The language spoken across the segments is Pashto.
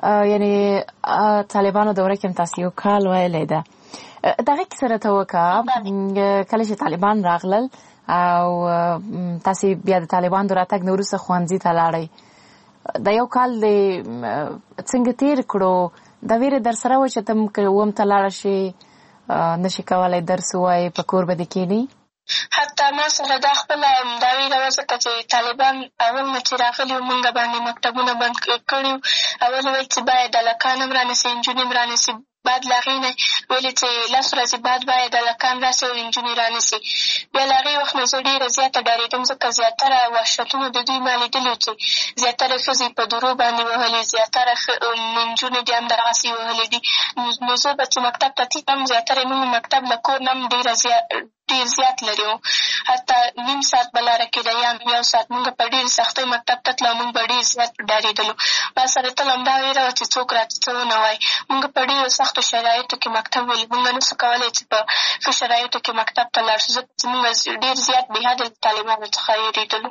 یعنی طالبانو دوره کې تاسو یو کال ویلې ده دغه کې سره ته وکړه کله چې طالبان راغلل او تاسو بیا د طالبان دراتګ نور څه خوانځي ته لاړی د یو کال د څنګه تیر کړو د ویره در سره و چې تم کوم ته لاړ شي نشي کولای درس وای په کور باندې کېنی حتی ما سره دا خپل دا ویره وه ځکه چې طالبان اول نه چې راغلي وو موږ باندې مکتبونه بند کړي وو اول ویل چې باید هلکان هم رانیسي نجونې هم رانیسي بعد له هغې نه ویلې چې 10 ورځې بعد باید هلکان راسي او نجونې رانیسي بیا له هغې وخت نه زه ډېره زیاته ډارېدم ځکه زیاتره وحشتونه د دوی ما لیدلي وو چې زیاتره ښځې په درو باندې وهلې زیاتره نجونې دې هم دغسې وهلې دي نو زه به چې مکتب ته تلم زیاتره موږ مکتب له کور نه هم ډېر زیات لري وو حتی نیم ساعت به لاره کېده یا یو ساعت موږ په ډېرې سختۍ مکتب ته تلو موږ به ډېر زیات ډارېدلو ما سره تل همدا ویره وه چې څوک راته څه ونه وایي موږ په ډېرو سختو شرایطو کې مکتب ولي موږ نسو کولی چې په ښه شرایطو کې مکتب ته لاړ شو ځکه چې موږ ډېر زیات بېحده له طالبانو څخه وېرېدلو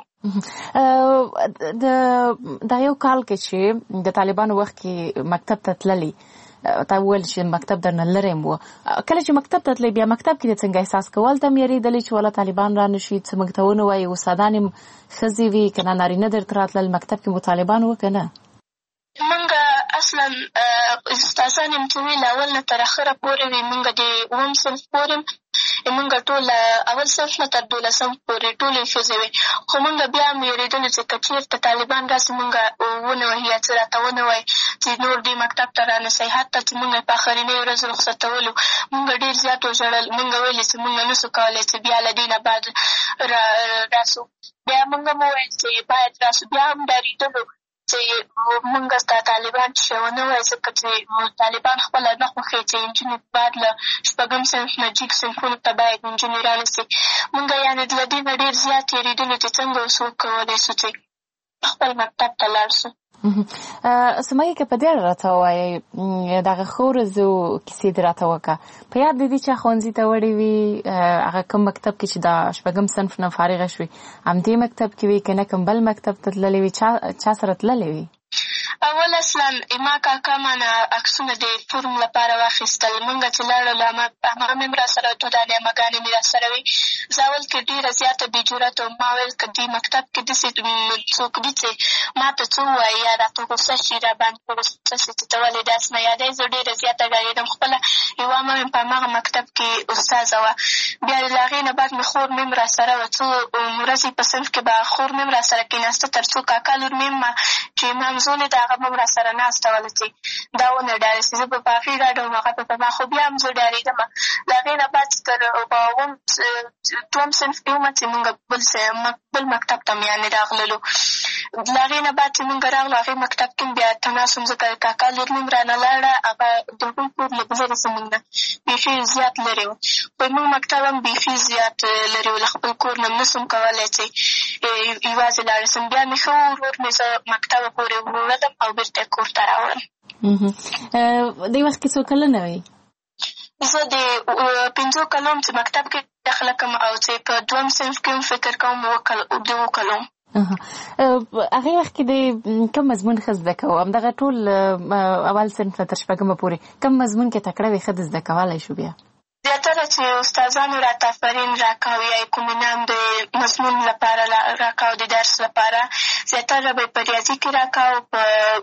د یو کال کې چې د طالبانو وخت کې مکتب ته تللي تا وویل چې مکتب درنه لرې و کله چې مکتب ته تللی بیا مکتب کې د څنګه احساس کول ته م یېرېدلې چې والا طالبان را نه شي څه موږ ته ونه وایي استادان هم ښځې وي که نه نارینه درته راتلل مکتب کې مو طالبان وه که نه موږ اصلا استادان یم چې وي له اول نه تر اخره پورې وي موږ د 9 صنف پورې موږ ټول اول صنف نه تر 12 پورې ټولې ښځې وې خو موږ بیا هم وېرېدلو چې که چېرته طالبان راسي موږ ونه وهي یا څه راته ونه وایي چې نور دې مکتب ته رانسئ حتی چې موږ په آخرنۍ ورځ رخصتولو موږ ډېر زیات وژړل موږ ویلې چې موږ نسو کولی چې بیا له دې نه بعد راسو بیا موږ هم وویل چې باید راسو بیا هم ډارېدلو چې موږ ته طالبان چې ونه وایي ځکه چې طالبان خپله نه خوښوي چې نجونې بعد له 6 صنف نه جګ صنفونو ته باید نجونې رانیسي موږ یعنې له دې نه ډېر زیات تېرېدلو چې څنګه اوس وکولی سو چې خپل مکتب ته لاړ سو سمیه که په دې اړه راته ووایئ دغه ښو ورځو کیسې دې راته وکړه په یاد دې دي چې ښوونځي ته وړې وي هغه کوم مکتب کې چې د 6 صنف نه فارغه شوې همدې مکتب کې وي که نه کوم بل مکتب ته تللې وي چا سره تللې وي اول اصلا ما کاکا مانه عکسونه د فورم لپاره واخیستل موږ چې لاړو همغه مې هم راسره دوه دانې امهګانې مې راسره وي زه اول کې ډېره زیاته بې جرأته وم ما ویل که دې مکتب کې داسې څوک دي چې ما ته څه ووایي یا راته غوسه شي را باندې په غوسه شي چې ته ولې داسې نه یادوې زه ډېره زیاته ډارېدم خپله یوه عمه مې په همغه مکتب کې استاذه وه بیا له هغې نه بعد مې خور مې هم راسره وه څو ورځې په صنف کې به خور مې هم راسره کېناسته تر څو کاکا لور مې هم چې مامزولې د هغه به هم راسره ناسته وله چې دا ونه ډارې چې زه به په هغې ډاډه وم هغه به په ما خو بیا هم زه ډارېدمه له هغې نه بعد چې تر 2 صنف کې ومه چې مونږ بل مکتب ته مې یعنې راغللو له هغې نه بعد چې مونږ راغلو هغې مکتب کې بیا تناس وم ځکه کاکا لور مې هم رانه لاړه هغه د هغوی کور لږ لرې زمونږ نه بیخي زیات لرې و خو مونږ مکتب هم بیخي زیات لرې و له خپل کور نه م نسم کولی چې یوازې لاړه سم بیا مې ښه ورور مې زه مکتبه پورې وړلم او بېرته یې کور ته راوړم دې وخت کې څو کلنه وې زه د 5 کلو چې مکتب کې داخله کوم او چې په 2 صنف کې هم فکر کوم 2 کلو هغې وخت کې د کوم مضمون ښه زده کوو همدغه ټول اول صنف نه تر 6 پورې کوم مضمون کې تکړه وې ښه د زده کولی شو بیا زیاتره چې استادانو راته آفرین راکاو یا کوم انعام د مضمون لپاره راکاو د درس لپاره زیاتره به په ریاضي کې راکاو په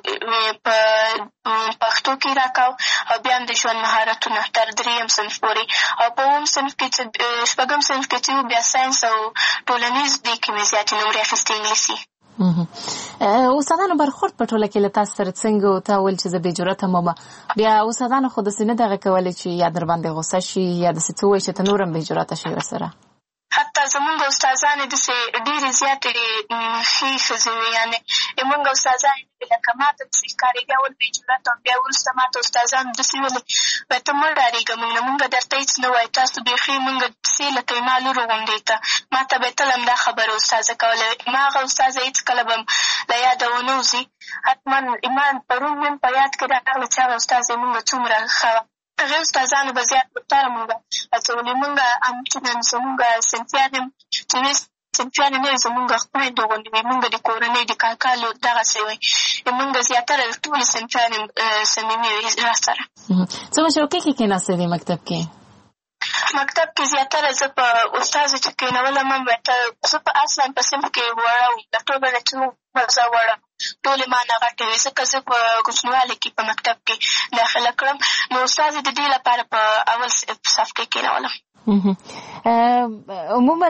پښتو کې راکاو او بیا هم د ژوند مهارتونه تر 3 صنف پورې او په 9 صنف کې چې 6 صنف کې چې بیا ساینس او ټولنیز دې کې مې زیاتې نمرې اخیستې انګلیسي استادانو برخورد په ټوله کې له تاسو سره څنګه و تا ویل چې زه بې جرأته مم بیا استادانو خو داسې نه دغه کولی چې یا در باندې غوسه شي یا داسې څه ووایي چې ته نور هم بې جرأته شي ورسره حتی زمونږ استادانې داسې ډېرې زیاتې ښې ښځې وې یعنې زمونږ استادانې لکه ما ته داسې ښکارېږي اول بې جرأته وم بیا وروسته ما ته استادانو داسې ویلې وایي ته مه ډارېږه مونږ نه مونږ درته هېڅ نه وایو تاسو بیخي مونږ داسې لکه زما لور غوندې ته ما ته به یې تل همدا خبره استاذه کوله ما هغه استاذه هېڅکله به له یاده ونه وځي حتما ایمان پرون مې په یاد کې راغله چې هغه استاذه یې مونږ څومره ښه وه هغې استادانو به زیات بهتره مونږ هڅولي مونږ همچنان زمونږ صنفیان هم چې صنفیانې نه وي زمونږ خویندو غوندې وي مونږ د کورنۍ د کاکا لور دغسې وي مونږ زیاتره ټولې صنفیانې صمیمي وي راسره. څه مشوقې کې کېناستې دې مکتب کې؟ مکتب کې زیاتره زه په استازو چې کېنولم هم زه په اصلا په صنف کې وړه وم د ټولو نه چې زه وړه ټولې ما نه غټې وې ځکه زه په کوچنیوالي کې په مکتب کې داخله کړم نو استازې د دې لپاره په اول صف کې کېنولم. عموما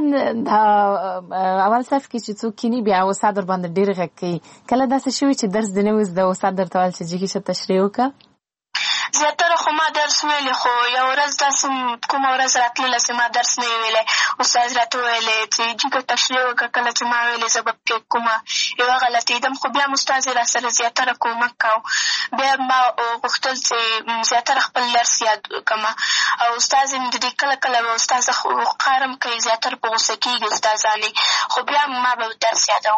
اول صف کې چې څوک کینی بیا استاد ورباندې ډېر غږ کوي کله داسې شوي چې درس دې نه وي زده استاد درته ویل چې جګې شه تشریح وکړه؟ زیاتره خو ما درس ویلی خو یو ورځ داسې کومه ورځ راتلله چې ما درس نه وي ویلی استاد راته ویلی چې جګه تشریح وکړه کله چې ما ویلې زه به پکې کومه یوه غلطېدم خو بیا م استاد یې راسره زیاتره کومک کوو بیا ما غوښتل چې زیاتره خپل درس یاد کړمه او استاد یې د دې کله کله به استاده قهر هم کوي زیاتره په غوسه کېږي استادانې خو بیا ما به درس یادوم.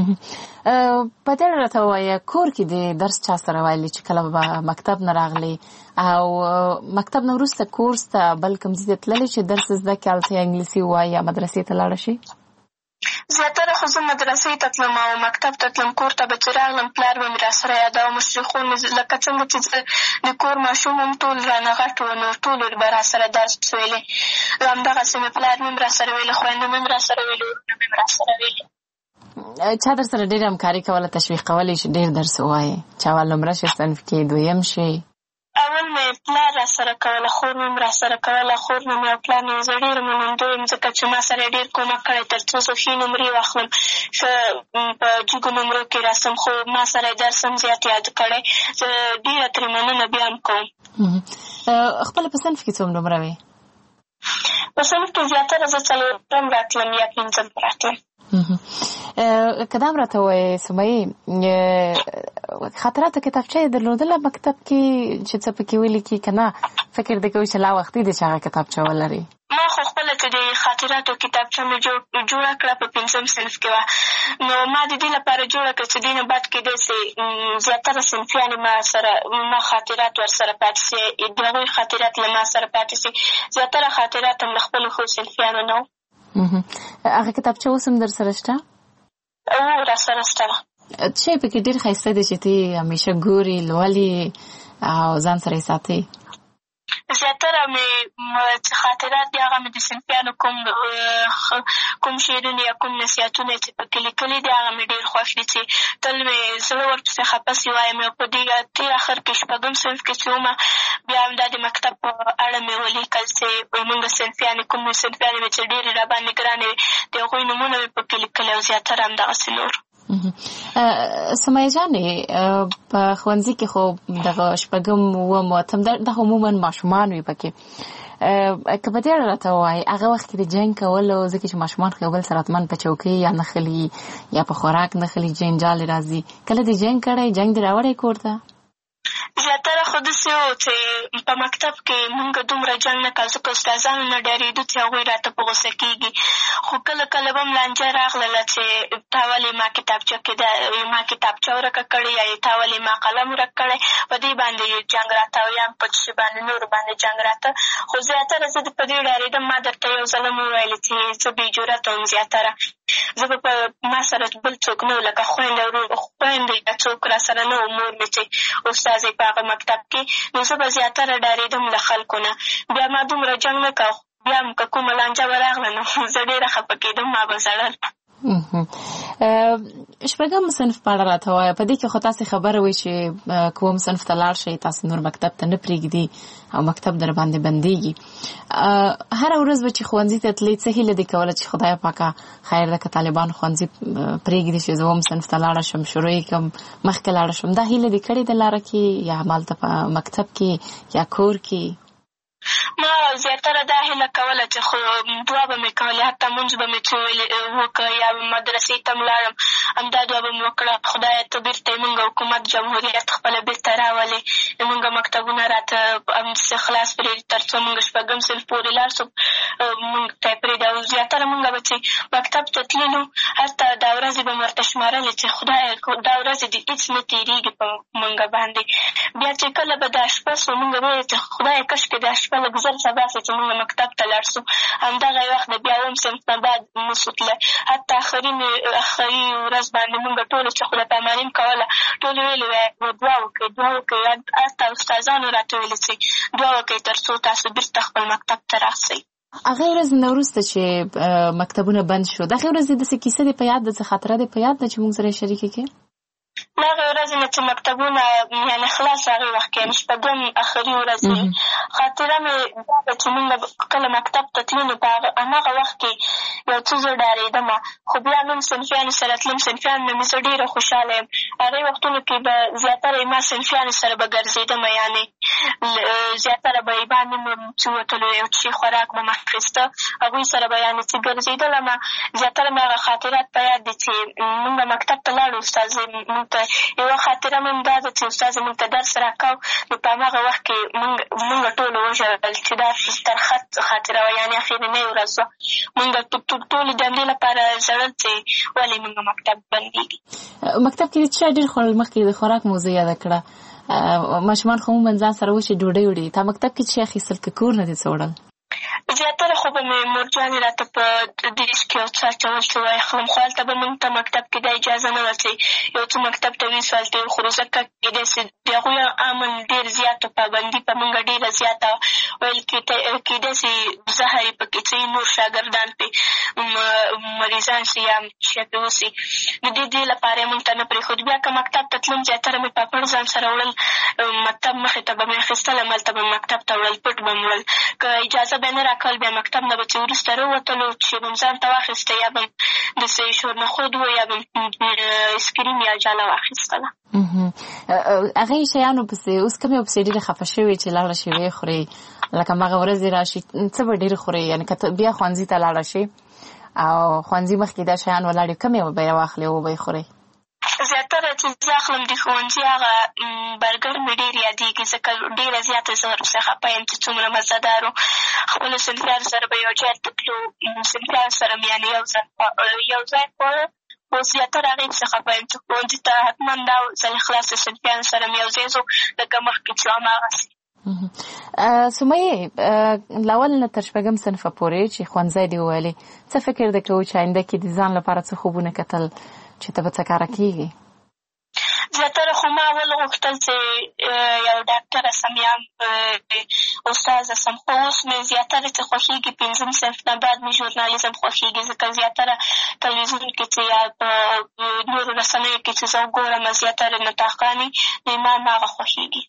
په دې راته ووایه کور کې د درس چا سره ویلي چې کله به مکتب نه راغلی او مکتب نه وروسته کورس ته بل کوم ځای ته تللی چې درس زده کړې هلته یا انګلیسي ووایي یا مدرسې ته لاړه شي؟ زیاتره خو زه مدرسې ته تلم او مکتب ته تلم کور ته به چې راغلم پلار به مې راسره یادوه مشرخون مې لکه څنګه چې د کور ماشوم هم ټول رانه غټ وو نو ټولو به راسره درس ویلی همدغسې مې پلار مې هم راسره ویلي خویندو مې هم راسره ویلي ورونه مې هم راسره ویلي. چا در سره ډېره همکاري کوله تشویق کولی چې ډېر درس ووایې چې اول لومړه شي صنف کې دویم شي؟ اول مې پلار راسره کوله خور مې هم راسره کوله خور مې او پلار مې زه ډېره منندوی یم ځکه چې ما سره یې ډېر کومک کړی تر څو زه ښې نمرې واخلم ښه په جګو نمرو کې راسم خو ما سره یې درس هم زیات یاد کړی زه ډېره ترې مننه بیا هم کوم. خپله په صنف کې څومره نمره وې؟ په صنف کې زیاتره زه څلورم راتلم یا پنځم راتلم. که دا هم راته ووایې سمیې خاطراتو کتابچه یې درلودله مکتب کې چې څه پکې ولیکي که نه فکر دې کوي چې لا وختي دی چې هغه کتابچه ولري؟ ما خو خپله چې د خاطراتو کتابچه مې جوړه کړه په پنځم صنف کې وه نو ما د دې لپاره جوړه کړه چې دې نه بعد کېدی سي زیاتره صنفیانې ما خاطرات ورسره پاتې سي د هغوی خاطرات له ما سره پاتې سي زیاتره خاطرات هم له خپلو ښو صنفیانو نه وو. هغه کتابچه اوس هم در سره شته؟ راسره شته ده. څه پکې ډېر ښایسته دی چې ته همیشه ګورې لولې او ځان سره یې ساتې؟ زیاتره مې خاطرات دي هغه مې د صنفیانو کوم شعرونه یا کوم نصیحتونه چې پکې لیکلي دي هغه مې ډېر خوښ دي چې تل مې زړه ورپسې خفه سي وایم او په دې تېر اخر کې شپږم صنف کې چې ومه بیا همدا د مکتب په اړه مې ولیکل چې مونږ صنفیانې کوم صنفیانې مې چې ډېرې راباندې ګرانې وې د هغوی نومونه مې پکې لیکلي او زیاتره همدغسې نور. سمیه جانې په ښوونځي کې خو دغه شپږم اووم اتم دغه عموما ماشومان وي پکې که په دې اړه راته ووایې هغه وخت کې د جنګ کولو ځکه چې ماشومان خو یو بل سره حتما په چوکۍ یا نښلي یا په خوراک نښلي جنجال راځي کله دې جنګ کړی جنګ دې راوړی کور ته؟ زیاتره خو داسې وو چې په مکتب کې مونږ دومره جنګ نه کړ ځکه استادانو نه ډارېدو چې هغوی راته په غوسه کېږي خو کله کله به م لانجه راغلله چې تا ولې ما کتابچه کې ما کتابچه ورکه کړې یا تا ولې ما قلم ورک کړی په دې باندې جنګ راته او یا په څه باندې نورو باندې جنګ راته خو زیاتره زه په دې ډارېدم ما درته یو ځل هم وویلې چې زه بې جرته وم زیاتره زه به په ما سره بل څوک نه و لکه خویندې یا څوک را سره نه و مور مې چې استاد یې په هغه مکتب کې نو زه به زیاتره ډارېدم له خلکو نه بیا ما دومره جنګ نه کوه بیا هم که کومه لانجه به راغله نو زه ډېره خفه کېدم ما به ژړل. شپږم صنف په اړه راته وایه په دې کې خو تاسې خبره وایي چې کوم صنف ته لاړ شئ تاسې نور مکتب ته نه پرېږدي او مکتب در باندې بندېږي هره ورځ به چې ښوونځي ته تلې څه هیله دې کوله چې خدای پاکه خیر ده که طالبان ښوونځي پرېږدي چې زه اووم صنف ته لاړه شم شروع یې کړم مخکې لاړه شم دا هیله دې کړې ده لاره کې یا همالته په مکتب کې یا کور کې؟ ما زیاتره دا هیله کوله چې خو دعا به مې کولې حتی مونځ به مې څه وکړه یا مدرسې ته م لاړم همدا دعا به مې وکړه خدایه ته بېرته یې مونږ حکومت جمهوریت خپله بېرته راولې مونږ مکتبونه راته همداسې خلاص پرېږدي تر څو مونږ شپږم صنف پورې لاړ شو موږ ته یې پرېږدي او زیاتره موږ به چې مکتب ته تللو حتی دا ورځې به مې ورته شمارلې چې خدایه دا ورځې دې هېڅ نه تېرېږي په موږ باندې. بیا چې کله به دا شپه سو موږ به ویل چې خدایه کاشکې دا شپه لږ زر سبا سي چې موږ مکتب ته لاړ سو. همدغه وخت د بیا اووم صنف نه بعد نه سو تللی. حتی آخري ورځ باندې موږ ټولو چې خدای پاماني م کوله ټولو ویلې وی دعا وکړئ حتی استادانو راته ویلې چې دعا وکړئ تر څو تاسو بېرته خپل مکتب ته راسئ. هغې ورځې نه وروسته چې مکتبونه بند شو د هغې ورځې داسې کیسه دې په یاد ده څه خاطره دې په یاد ده چې موږ سره یې شریکه کړې؟ له هغې ورځې نه چې مکتبونه یعنې خلاص هغې وخت کې یعنې شپږم آخري ورځ خاطره مې دا ده چې موږ کله مکتب ته تلو نو په هماغه وخت کې یو څه زه ډارېدم خو بیا نوم صنفیانو سره تلم صنفیانو نه مې زه ډېره خوشحاله یم. هغې وختونو کې به زیاتره ما صنفیانو سره به ګرځېدم یعنې زیاتره به یې باندې مې چې وتلو یو څه خوراک به مې اخېسته هغوی سره به یعنې چې ګرځېدلم زیاتره مې هغه خاطرات په یاد دي چې موږ مکتب ته لاړو استازی موږ ته یوه خاطره مې هم دا ده چې استاد موږ ته درس راکاو نو په هماغه وخت کې موږ ټولو وژړل چې دا ترخه خاطره وه یعنې اخرنۍ ورځ وه. موږ ټولې د همدې لپاره ژړل چې ولې موږ مکتب بندېږي. مکتب کې چا ډېر خوړل مخکې د خوراک موضوع یاده کړه ماشومان خو عموماً ځان سره وشي ډوډۍ وړي تا مکتب کې څه اخیستل که کور نه دې څه وړل؟ زیاتره خو به مې مورجانې راته په دیش کې یو څه اچول چې واخلم خو هلته به موږ ته مکتب کې دا اجازه نه وه چې یو څه مکتب ته ویسو هلته یې وخورو ځکه کېدای سي د هغوی امن ډېر زیات پابندي په موږ ډېره زیاته ویل کېدای سي زهر یې پکې څه نور شاګردان پرې مریضان سي یا شی پرې وسي د دې لپاره یې موږ ته نه پرېښود. بیا که مکتب ته تلم زیاتره مې پاپړ ځان سره وړل مکتب مخې ته به مې اخېستلم هلته به مکتب ته وړل پټ به مې وړل که اجازه به نه راکول بیا مکتب نه به چې وروسته راووتلو چې به م ځان ته واخېسته یا به م داسې شورنخود و یا به م اسکریم یا جاله واخېستله. هغې شیانو پسې اوس کوم یو پسې ډېرې خفه شوې چې لاړه شي ویې خورې لکه هماغه ورځې راشي څه به ډېر خورې یعنې که ته بیا ښوونځي ته لاړه شي او ښوونځي مخکې دا شیان ولاړ وي کوم یو به یې واخلې او به یې خورې؟ زیاتره چې زه اخلم د ښوونځي هغه برګر مې ډېر یادېږي ځکه ډېره زیاته زه ورپسې خفه یم چې څومره مزهدار و. خپلو صنفیانو سره به یو ځای ته تلو صنفیانو سره مې یعنې یو ځای خواړه خو زیاتره هغې پسې خفه یم چې ښوونځي ته حتما دا ځل خلاصې صنفیانو سره مې یو ځای ځو لکه مخکې چې هماغسې. سمیې له اول نه تر شپږم صنفه پورې چې ښوونځی دې وویلې څه فکر دې کوو چې آینده کې د ځان لپاره څه خوبونه کتل چې ته به څه کاره کېږي؟ زیاتره خو ما اول غوښتل چې یو ډاکټره سم یا استاذه سم خو اوس مې زیاتره چې خوښېږي پنځم صنف نه بعد مې ژورنالیزم خوښېږي ځکه زیاتره تلویزیون کې چې یا په نورو رسنیو کې چې زه وګورم زیاتره نطاقانې نو ما هغه خوښېږي.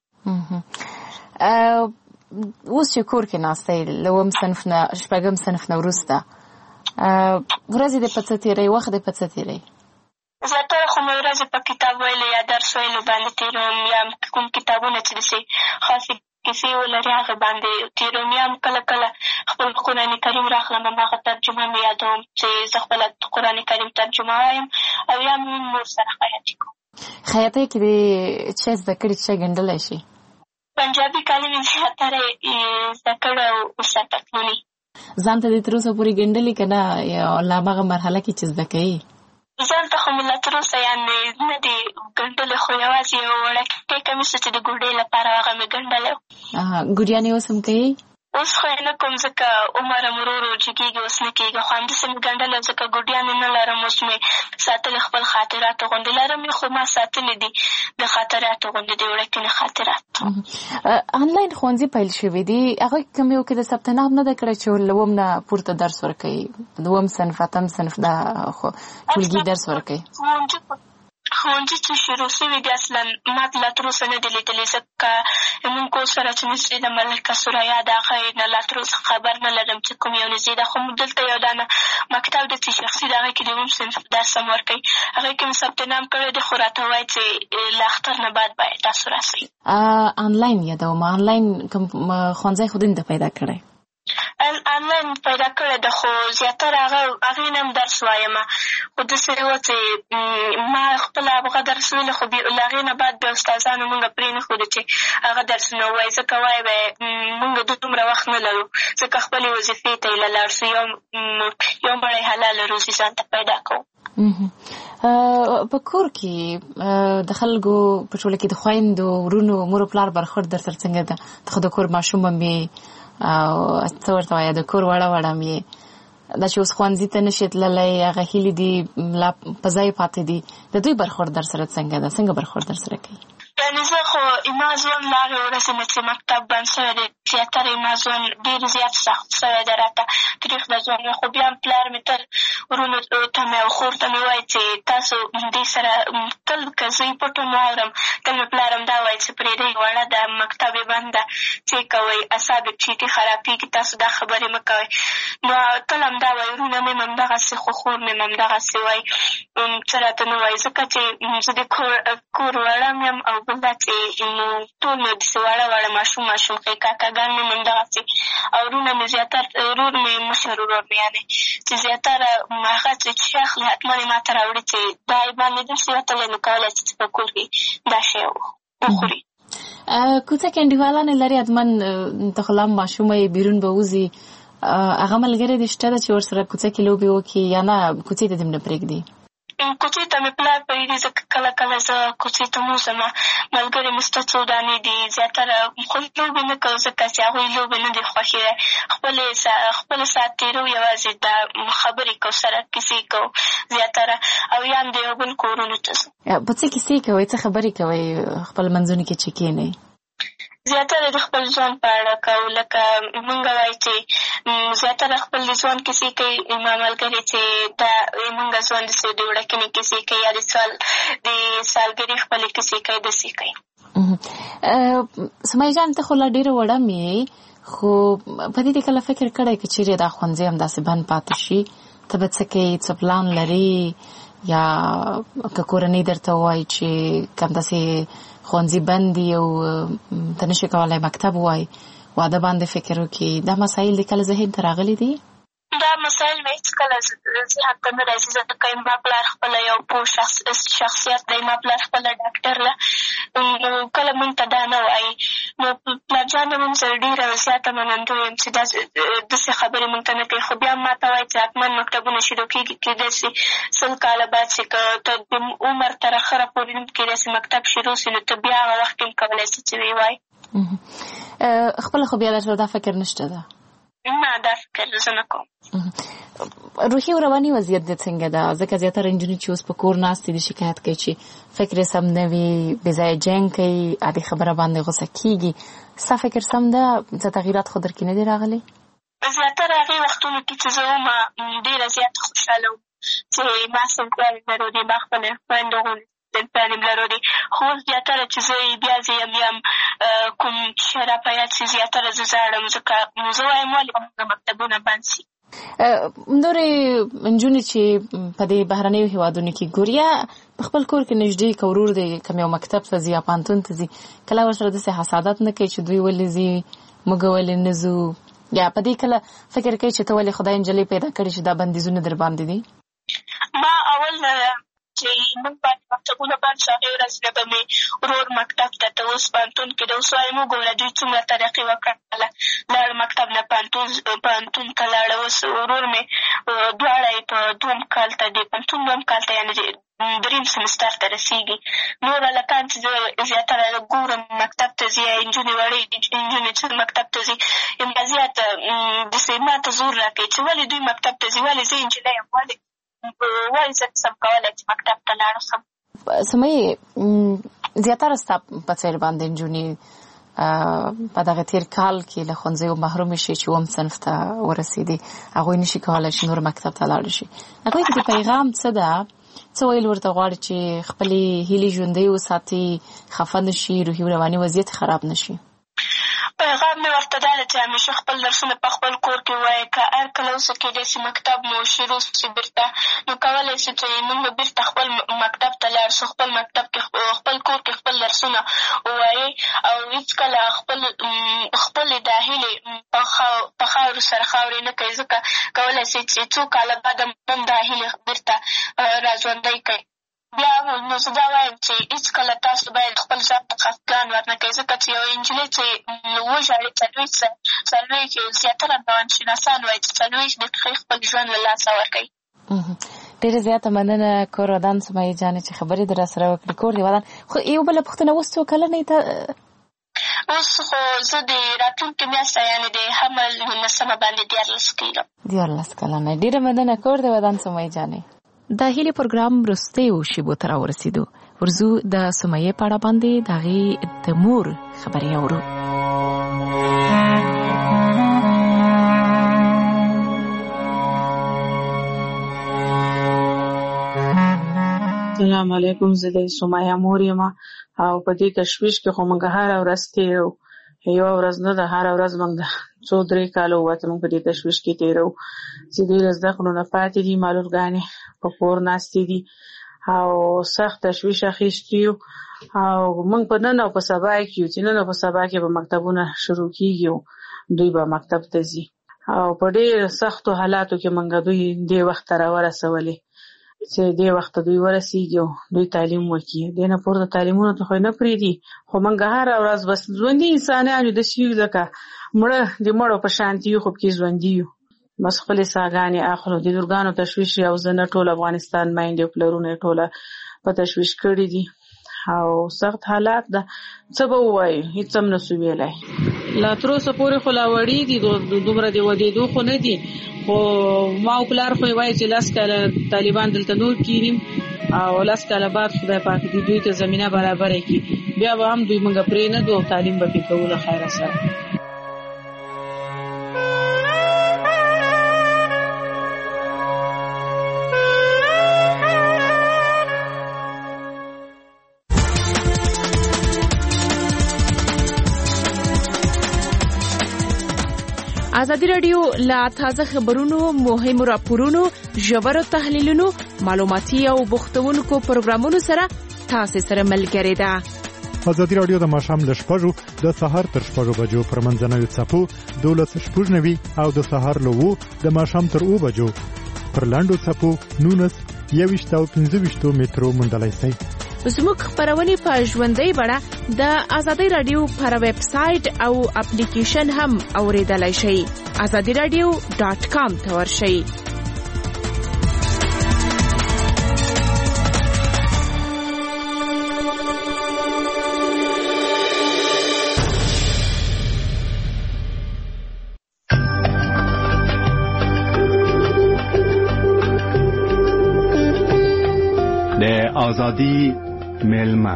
اوس چې کور کې ناسته یې له اووم صنف نه شپږم صنف نه وروسته ورځې دې په څه تېروي وخت دې په څه تېروي؟ زیاتره خو مې ورځې په کتاب ویلو یا درس ویلو باندې تېروم یا کوم کتابونه چې داسې خاصې کیسې ولري هغې باندې تېروم یا هم کله کله خپل قرآن کریم راخلم هماغه ترجمه مې یادوم چې زه خپله قرآن کریم ترجمه وایم او یا مې نور سره خیاطي کوم. خیاطۍ کې دې څه زده کړي څه ګنډلی شي؟ پنجابي کالي مې زیاتره زده کړی او استاد پتلوني. ځان ته دې تر اوسه پورې ګنډلي که نه یا له هماغه مرحله کې چې زده کوي؟ ځان ته خو مې لا تر اوسه یعنې نه دي ګنډلې خو یوازې یو وړکې کمیس چې د ګوډۍ لپاره هغه مې ګنډلی و. ګوډیانې اوس هم کوي؟ اوس خو یې نه کوم ځکه عمر هم ورو ورو جګېږي اوس نه کېږي خو همداسې مې ګنډلی ځکه ګوډیانې نه لرم اوس مې ساتلې خپل خاطراتو غوندې لرم یې خو ما ساتلې دي د خاطراتو غوندې د وړکې خاطرات. آنلاین ښوونځي پیل شوي دي هغوی کوم یو کې د ثبت نام نه ده کړی چې له اووم نه پورته درس ورکوي دوم صنف اتم صنف دا ټولګي درس ورکوي؟ ښوونځي چې شروع شوي دي اصلا ما لا تر اوسه نه دي لیدلي ځکه زموږ کور سره چې نږدې ده ملکه سریا د هغې نه لا تر اوسه خبر نه لرم چې کوم یو نږدې ده خو دلته یو دانه مکتب دی چې شخصي د هغې کې د اووم صنف درس هم ورکوي هغې کې مې ثبت نام کړی دی خو راته وایي چې له اختر نه بعد باید تاسو راسئ. آنلاین یادوم آنلاین کوم ښوونځی خو دې پیدا کړی؟ آنلاین پیدا کړی ده خو زیاتره هغې نه هم درس وایم خو داسې وه چې ما خپله هغه درس ویلې خو له هغې نه بعد بیا استادانو مونږ پرېنښودو چې هغه درسونه ووایي ځکه وایي به مونږ دومره وخت نه لرو ځکه خپلې وظیفې ته یې لاړ شو یو مړی حلاله روزي ځان ته پیدا کوو. په کور کې د خلکو په ټوله کې د خویندو ورونو مور او پلار برخورد در سره څنګه ده؟ ته د کور ماشومه مې او څه ورته وایه د کور وړه مې دا چې اوس ښوونځي ته نشي تللی هغه هیلې دي لا په ځای پاتې دي د دوی برخورد در سره څنګه ده؟ څنګه برخورد در سره کوي؟ یعنې زه خو زما ژوند له هغې ورځې نه چې مکتب بند شوی دی زیاتره زما ژوند ډېر زیات سخت شوی دی راته تریخ د ژوند خو بیا هم پلار مې تل ورونو ته مې او خور ته مې وایي چې تاسو دې سره تل که زه یې پټ هم واورم تل مې پلار هم دا وایي چې پرېږدئ وړه ده مکتب یې بند ده څه کوئ اعصاب یې چیټي خرابېږي تاسو دا خبرې مه کوئ. نو تل هم دا وایي ورونه مې هم همدغسې خو خور مې هم همدغسې وایي څه راته نه وایي ځکه چې زه د کور وړه م یم او بل دا چې ټول مې داسې واړه ماشوم ښې کاکاګان مې هم همدغسې او ورونه مې زیاتر ورور مې مشر ورور مې یعنې چې زیاتره هغه چې شی اخلي حتما یې ما ته راوړي چې دا یې باندې داسې وتلی نو کولی شي چې په کور کې دا شی وخوري. کوڅه کې انډیوالانې لري حتما ته خو لا هم ماشومه یې بیرون به وځي هغه ملګری دې شته ده چې ورسره کوڅه کې لوبې وکړي یا نه کوڅې ته دې هم نه پرېږدي؟ کوڅې ته مې پلار پرېږدي ځکه کله کله زه کوڅې ته م وځم ملګري مې شته څو دانې دي زیاتره خو لوبې نه کوو ځکه چې هغوی لوبې نه دي خوښې خپل ساعت تېرو یوازې دا خبرې کوو سره کیسې کوو زیاتره او یا هم د یو بل کورونو ته ځو. په څه کیسې کوئ څه خبرې کوئ خپل منځونو کې چې کښېنئ؟ زیاتره د خپل ژوند په اړه کوو لکه مونږ وایي چې زیاتره خپل د ژوند کیسې کوي زما ملګري چې دا مونږ ژوند داسې د وړکینې کیسې کوي یا د سالګرې خپلې کیسې کوي داسې کوي. سمیه جان ته خو لا ډېره وړه مې خو په دې کله فکر کړی که چیرې دا ښوونځی همداسې بند پاتې شي ته به څه کوې څه پلان لرې یا که کورنۍ درته ووایي چې که همداسې ښوونځي بند دي او ته نشي کولی مکتب ووایي واده باندې فکر وکړي دا مسایل دې کله ذهن ته راغلي دي؟ دا مسایل مې هېڅکله ذهن ته نه راځي ځکه زما پلار خپله یو پوه شخصیت دی زما پلار خپله ډاکټر ده کله مونږ ته دا نه وایي نو پلارجان هم زه ډېره زیاته منندوی یم چې داسې خبرې مونږ ته نه کوي خو بیا هم ما ته وایي چې حتما مکتبونه شروع کېږي کېدای شي 100 کاله بعد چې که ته د عمر تر اخره پورې هم کېدای شي مکتب شروع شي نو ته بیا هغه وخت کې هم کولی شي چې ویې وایي. خپله خو بیا درته دا فکر نشته ده؟ نه دا فکر زه نه کوم. روحي او رواني وضعیت دې څنګه ده؟ ځکه زیاتره نجونې چې اوس په کور ناستې دي شکایت کوي چې فکر یې سم نه وي بې ځایه جنګ کوي عادي خبره باندې غوسه کېږي. ستا فکر سم ده؟ څه تغییرات خو در کې نه دي راغلي؟ زیاتره هغې وختونو کې چې زه وم ډېره زیاته خوشحاله وم چې ما صنفیانې لرودې ما خپلې خویندو غوندې صنفیانې م لرودې خو اوس زیاتره چې زه بیا زه یم کوم شی را په یاد شي زیاتره زه ژاړم ځکه زه وایم ولې به مکتبونه بند شي. نورې نجونې چې په دې بهرنیو هېوادونو کې ګوري یا په خپل کور کې نږدې که ورور دی کوم یو مکتب ته ځي یا پوهنتون ته ځي کله ورسره داسې حسادت نه کوي چې دوی ولې ځي موږ ولې نه ځو یا په دې کله فکر کوي چې ته ولې خدای نجلۍ پیدا کړې چې دا بندیزونه در باندې دي؟ ما اول چې موږ باندې مکتبونه بند شو هغې ورځ نه به مې ورور مکتب ته ته اوس پوهنتون کې دی اوس وایم وګوره دوی څومره ترقي وکړله لاړ مکتب نه پوهنتون ته لاړه اوس ورور مې دواړه یې په دوم کال ته د پوهنتون دوم کال ته یعنې دریم سمستر ته رسېږي نور هلکان چې زه زیاتره ګورم مکتب ته ځي یا نجونې وړې نجونې چې مکتب ته ځي همدا زیات داسې ما ته زور را کوي چې ولې دوی مکتب ته ځي ولې زه نجلۍ یم ولې زه نشم کولی چې مکتب ته لاړ شم. سمیې زیاتره ستا په څېر باندې نجونې په دغه تېر کال کې له ښوونځیو محرومې شي چې اووم صنف ته ورسېدې هغوی نشي کولی چې نور مکتب ته لاړ شي هغوی کې د پیغام څه ده څه ویل ورته غواړي چې خپلې هیلې ژوندۍ وساتي خفه نه شي روحي رواني وضعیت خراب نه شي؟ پیغام مې ورته دا ده چې همیشه خپل درسونه په خپل کور کې ووایئ. که هر کله وسه کېدای شي مکتب مو شروع شي بېرته، نو کولی شي چې موږ بېرته خپل مکتب ته لاړ شو، خپل مکتب کې خپل کور کې خپل درسونه ووایئ او هېڅکله خپلې دا هیلې په خاورو سره خاورې نه کوئ، ځکه کولی شي چې څو کاله بعده هم دا هیلې بېرته راژوندی کړئ. بیا نو زه دا وایم چې هېڅکله تاسو باید خپل ځان ته خفګان ورنه کوئ، ځکه چې یوه نجلۍ چې وژاړي څلوېښت زیاتره روانشناسان وایي چې 40 دقیقې خپل ژوند له لاسه ورکوي. ډېره زیاته مننه کور ودان سمیه جانې چې خبرې در راسره وکړې. کور دې ودان. خو یو بله پوښتنه، اوس څو کلنې ته؟ اوس خو زه د راتلونکې میاشته یعنې د حمل 19 باندې 14 کېږم. 14 کلنه. ډېره مننه کور دې ودان سمیه جانې. د هیلې پروګرام وروستیو شیبو ته راورسېدو. ورځو د سمیې په اړه باندې د هغې د مور خبرې اورو. السلام علیکم. زه د سمیه مور یم او په دې تشویش کې خو موږ هره ورځ تېرو. یوه ورځ نه ده، هره ورځ موږ 2-3 کاله ووته موږ په دې تشویش کې تېرو چې دوی له زده کړو نه پاتې دي، معلولګانې په کور ناستې دي او سخت تشویش اخیستي یو. او موږ په نن او په سبا کې یو چې نن او په سبا کې به مکتبونه شروع کېږي او دوی به مکتب ته ځي او په ډېر سختو حالاتو کې موږ دوی دې وخت ته راورسولې چې دې وخت دوی ورسېږي او دوی تعلیم وکړي. دې نه پورته تعلیمونو ته خو نه پرېږدي، خو موږ هره ورځ بس ژوندي انسانان یو، داسې یو لکه مړه د مړو په شانتي یو، خو پکې ژوندي یو. بس خپلې ساګانې اخلو. د لورګانو تشویش او زه نه، ټول افغانستان میندې او پلرونه یې ټوله په تشویش کړي دي او سخت حالات ده. څه به ووایو، هېڅ هم نه سو ویلی. لا تر اوسه پورې خو لا وړي دي، دومره د ودېدو خو نه دي، خو ما او پلار خو یې وایي چې 10 کاله طالبان دلته نور کېنیم او 10 کاله بعد خدای پاک دې دوی ته زمینه برابره کړي، بیا به هم دوی موږ پرې نه دو او تعلیم به پرې کوو له خیره سره. ازادي راډیو له تازه خبرونو، مهمو راپورونو، ژورو تحلیلونو، معلوماتي او بوختونکو پروګرامونو سره تاسو سره ملګری ده. ازادي راډیو د ماښام له 6 د سهار تر 6 بجو پر منځنوي څپو 12:90 او د سهار له 2 د ماښام تر 2 بجو پر لاندو څپو 19 21 او 25 مترو موندلای شئ. زموږ خبرونه په ژوندۍ بڼه د ازادي راډیو پر ویب سټ او اپلیکیشن هم اوریدلای شئ. azadiradio.com ته ورشئ. د آزادی میلمه.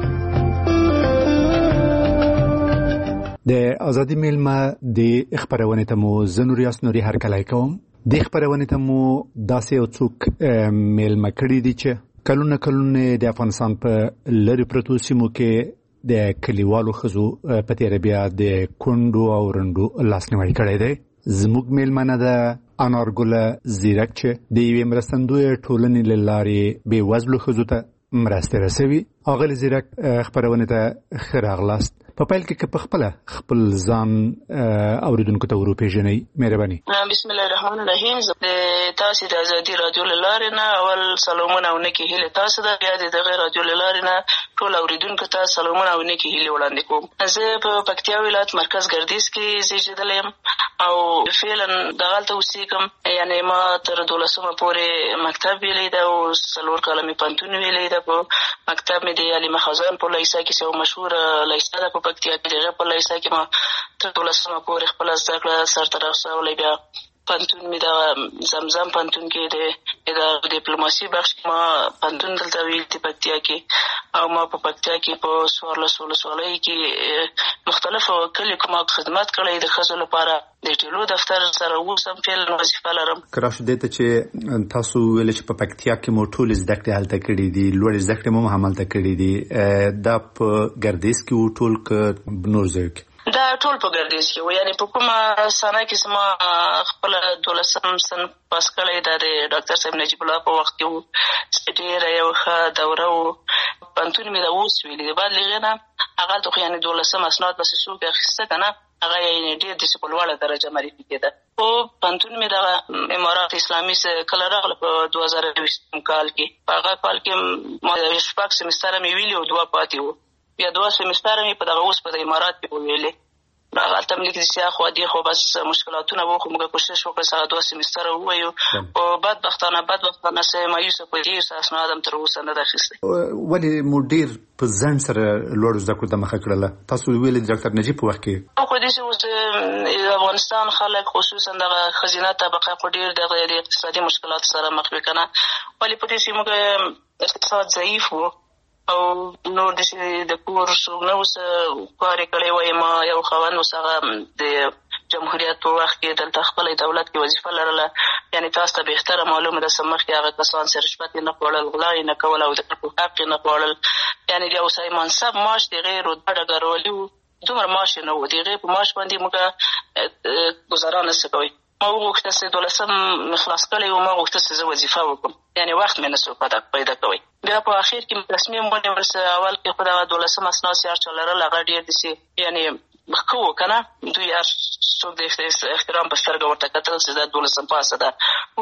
د آزادی میلمه د خبرونه ته مو زنور یاسنوري هر کله کوم. د خبرونه ته مو داسې او څوک میلمه کړی دي چې کلونه د افغانستان په لری پروتو سیمو کې د کلیوالو خزو په تیر بیا د کندو او رندو لاسنیوي کړی دی. زموږ میلمنه ده انارګل زیرک چې د یوې مرستندوی ټولنې له لارې بې وزلو ښځو ته مرستې رسوي. اغلې زیرک خبرونه ته ښه راغلاست. په پیل کې په خپل ځان اوریدونکو ته وروپېژنئ. مهرباني. بسم الله الرحمن الرحیم. تاسو د ازادي رادیو له لارې نه اول سلامونه او نیکې هیلې تاسو د بیا د دغه رادیو له لارې نه ټول اوریدونکو ته سلامونه او نیکې هیلې وړاندې کوم. زه په پکتیا ولایت مرکز ګردیز کې زیږېدلی یم او فعلا دغلته اوسېږم. یعنې ما تر 12مه پورې مکتب ویلی ده او 4 کاله مې پوهنتون ویلی ده. په مکتب مې د علي خزان په لیسه کې یوه مشهوره لیسه ده په پکتیا کې. د هغې په لیسه کې ما تر 12مه پورې خپله زده کړه سرته رسولی. بیا پوهنتون مې د زمزم پوهنتون کې د ډیپلوماسي بخش کې ما پوهنتون دلته ویل دي پکتیا کې. او ما په پکتیا کې په 14 ولسوالۍ کې مختلفو کلیو کې ما خدمت کړی د ښځو لپاره. د ټیلو دفتر سره اوس هم فعلا وظیفه لرم. که راشو دې ته چې تاسو ویل چې په پکتیا کې مو ټولې زده کړې هلته کړي دي، لوړې زده کړې مو هم هلته کړي دي، دا په ګردیز کې و ټول که نور ځایو کې؟ دا ټول په ګردیز کې و. یعنې په کومه سنه کې چې ما خپله 12م صنف پاس کړی دا د ډاکټر صاحب نجیب الله په وخت کې و چې ډېره یو ښه دوره و. پوهنتون مې دا اوس ویلي دی. بعد له هغې نه هغلته خو یعنې 12م اسناد بسې څوک اخیسته که نه هغه یعنې ډېر داسې په لوړه درجه معرفي کېده. خو پوهنتون مې دغه امارات اسلامي کله راغله په 2020 کال کې. په هغه کال کې ما 6 سمستره مې ویلي او 2 پاتې وو. بیا 2 سمستره مې په دغه اوس په د امارات کې وویلې. هغلته مې لیک دسې اخوا دې خو بس مشکلاتونه وو، خو موږ کوشش وکړو چې هغه 2 سمستره ووایو. خو بدبختانه څه مایوسه په دې چې اسناد هم تر اوسه نه ده اخیستی. ولې مو ډېر په ځنډ سره لوړو زده کړو ته مخه کړله؟ تاسو ویلې د ډاکټر نجیب په وخت کې خو داسې اوس د افغانستان خلک خصوصا دغه ښځینه طبقه خو ډېر د اقتصادي مشکلاتو سره مخ وي که نه. ولې په دې چې موږ اقتصاد ضعیف وو او نور داسې د کور څوک نه اوس کار یې کړی وای. ما یو خاوند اوس هغه د جمهوریت په وخت کې دلته خپله دولت کې وظیفه لرله. یعنې تاسو ته بهتره معلومه ده چې مخکې هغه کسان چې رشوت یې نه خوړل، غلا یې نه کول او د خلکو حق یې نه خوړل. یعنې د یو صحیح منصب معاش د هغې رتبه ډګروالي وو، دومره معاش یې نه و. د هغې په معاش باندې موږ ګزاره نه څه کوئ. ما وغوښته چې 12م مې خلاص کړی و. ما غوښته چې زه وظیفه وکړم، یعنې وخت مې نه څوک پیدا کوئ. بیا په اخر کې مې تصمیم ونیول چې اول کې خو دغه 12م اسناد چې هر چا لرل هغه ډېر داسې یعنې ښه و که نه. دوی هر څوک د احترام په سترګه ورته کتل چې دا 12م پاسه ده.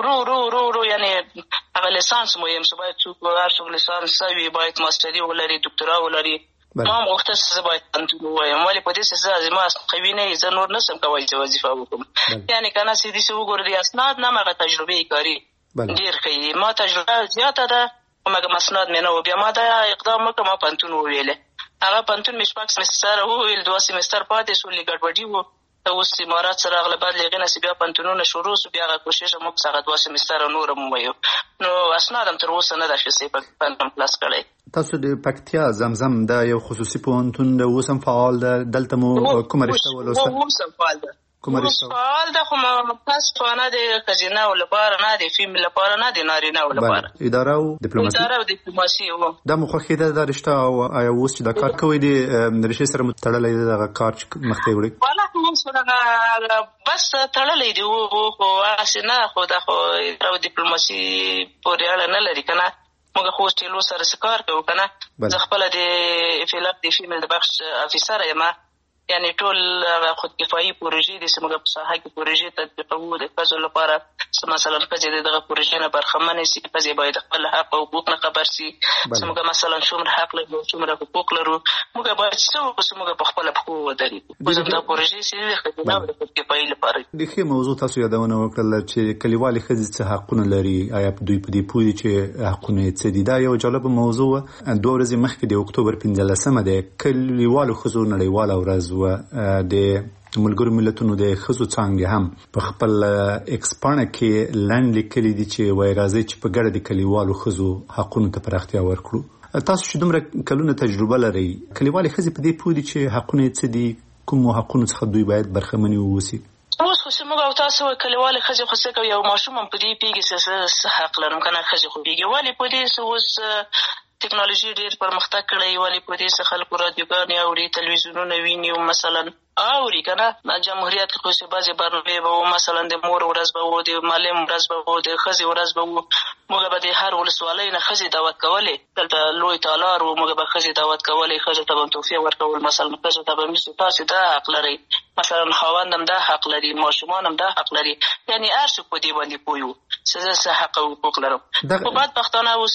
ورو یعنې هغه لیسانس مهم چې باید څوک هر څوک لیسانس وي، باید ماستري ولري، دکتورا ولري. ما هم غوښتل چې زه باید پوهنتون ووایم. ولې په دې چې زه زما قوي نه یې، زه نور نشم کولی چې وظیفه وکړم. یعنې که نه چې داسې وګورو د اسناد نه هماغه تجربې کاري ډېر ښه. ما تجربه زیاته ده خو مګم اسناد مې نه و. بیا ما دا اقدام وکړه، ما پوهنتون وویلې. هغه پوهنتون مې 6 سمستره وویل، 2 سمستر پاتې شو، لږ ګډوډي و. اوس امارات سره راغله، بعد له هغې نه چې بیا پوهنتونونه شروع شو، بیا هغه کوشش هم وکړو هغه 2 سمستره نور هم ووایو. نو اسناد هم تر اوسه نه ده اخیستی پوهنتون خلاص کړی. تاسو د پکتیا زمزم دا یو خصوصي پوهنتون د اوس هم فعال ده؟ دلته مو کومه رشته ولوسته؟ اوس هم فعال ده. اوس فعال ده، خو متاسفانه د ښځینهو لپاره نه، د فیمیل لپاره نه، د نارینهو لپاره. اداره او ډیپلوماسي و. دا مو خوښې ده دا رشته؟ او آیا اوس چې دا کار کوئ د رشتې سره مو تړلی دی دغه کار چې مخته یې وړئ؟ والله اوس دغه بس تړلی دی خو هسې نه. خو دا خو اداره او ډیپلوماسي پورې اړه نه لري که نه. موږ خو اوس ټیلو سره څه کار کوو که نه. زه خپله د فلپ د فیمیل د بخش افیسره یم. یعنې ټول هغه خودکفایي پروژې دي چې موږ په ساحه کې پروژې تطبیقوو د ښځو لپاره. مثلا ښځې د دغه پروژې نه برخمنې سي، ښځې باید خپل حق او حقوق نه خبر سي چې موږ مثلا څومره حق لرو، څومره حقوق لرو. موږ باید څه وکړو چې موږ په خپله پښو ودرېږو. اوس دا پروژې چې دي د ښځینهو د خودکفایي لپاره. د ښې موضوع تاسو یادونه وکړله چې کلیوالې ښځې څه حقونه لري. آیا دوی په دې پوه دي چې حقونه یې څه دي؟ دا یو جالبه موضوع وه. 2 ورځې مخکې د اکتوبر 15مه د کلیوالو ښځو نړیواله ورځ وه. د ملګرو ملتونو د ښځو څانګې هم په خپل ایکس پاڼه کې لنډ لیکلي دي چې وایي راځئ چې په ګډه د کلیوالو ښځو حقونو ته پراختیا ورکړو. تاسو چې دومره کلونه تجربه لرئ، کلیوالې ښځې په دې پوه دي چې حقونه یې څه دي؟ کومو حقونو څخه دوی باید برخمنې واوسي؟ اوس خو چې موږ او تاسو کلیوالې ښځې خو څه کوو، یو ماشوم هم په دې پوهېږي چې زه څه حق لرم که نه. ښځې خو پوهېږي. ولې په دې چې اوس ټکنالوژي ډېر پرمختګ کړی. ولې په دې چې خلکو رادیوګانې اوري، تلویزیونونه ویني مثلا اوري که نه. جمهوریت کې خو چې بعضې برنامې به وو، مثلا د مور ورځ به وو، د معلم ورځ به وو، د ښځې ورځ به وو. موږ به د هر ولسوالۍ نه ښځې دعوت کولې. دلته لوی تالار وو، موږ به ښځې دعوت کولې. ښځو ته به تحفې ورکول. مثلا ښځو ته به مې تاسې دا حق لرئ، مثلا خاوند هم دا حق لري، ماشومان هم دا حق لري. یعنې هر څوک په دې باندې پوه وو چې زه څه حق او حقوق لرم. خو بدبختانه اوس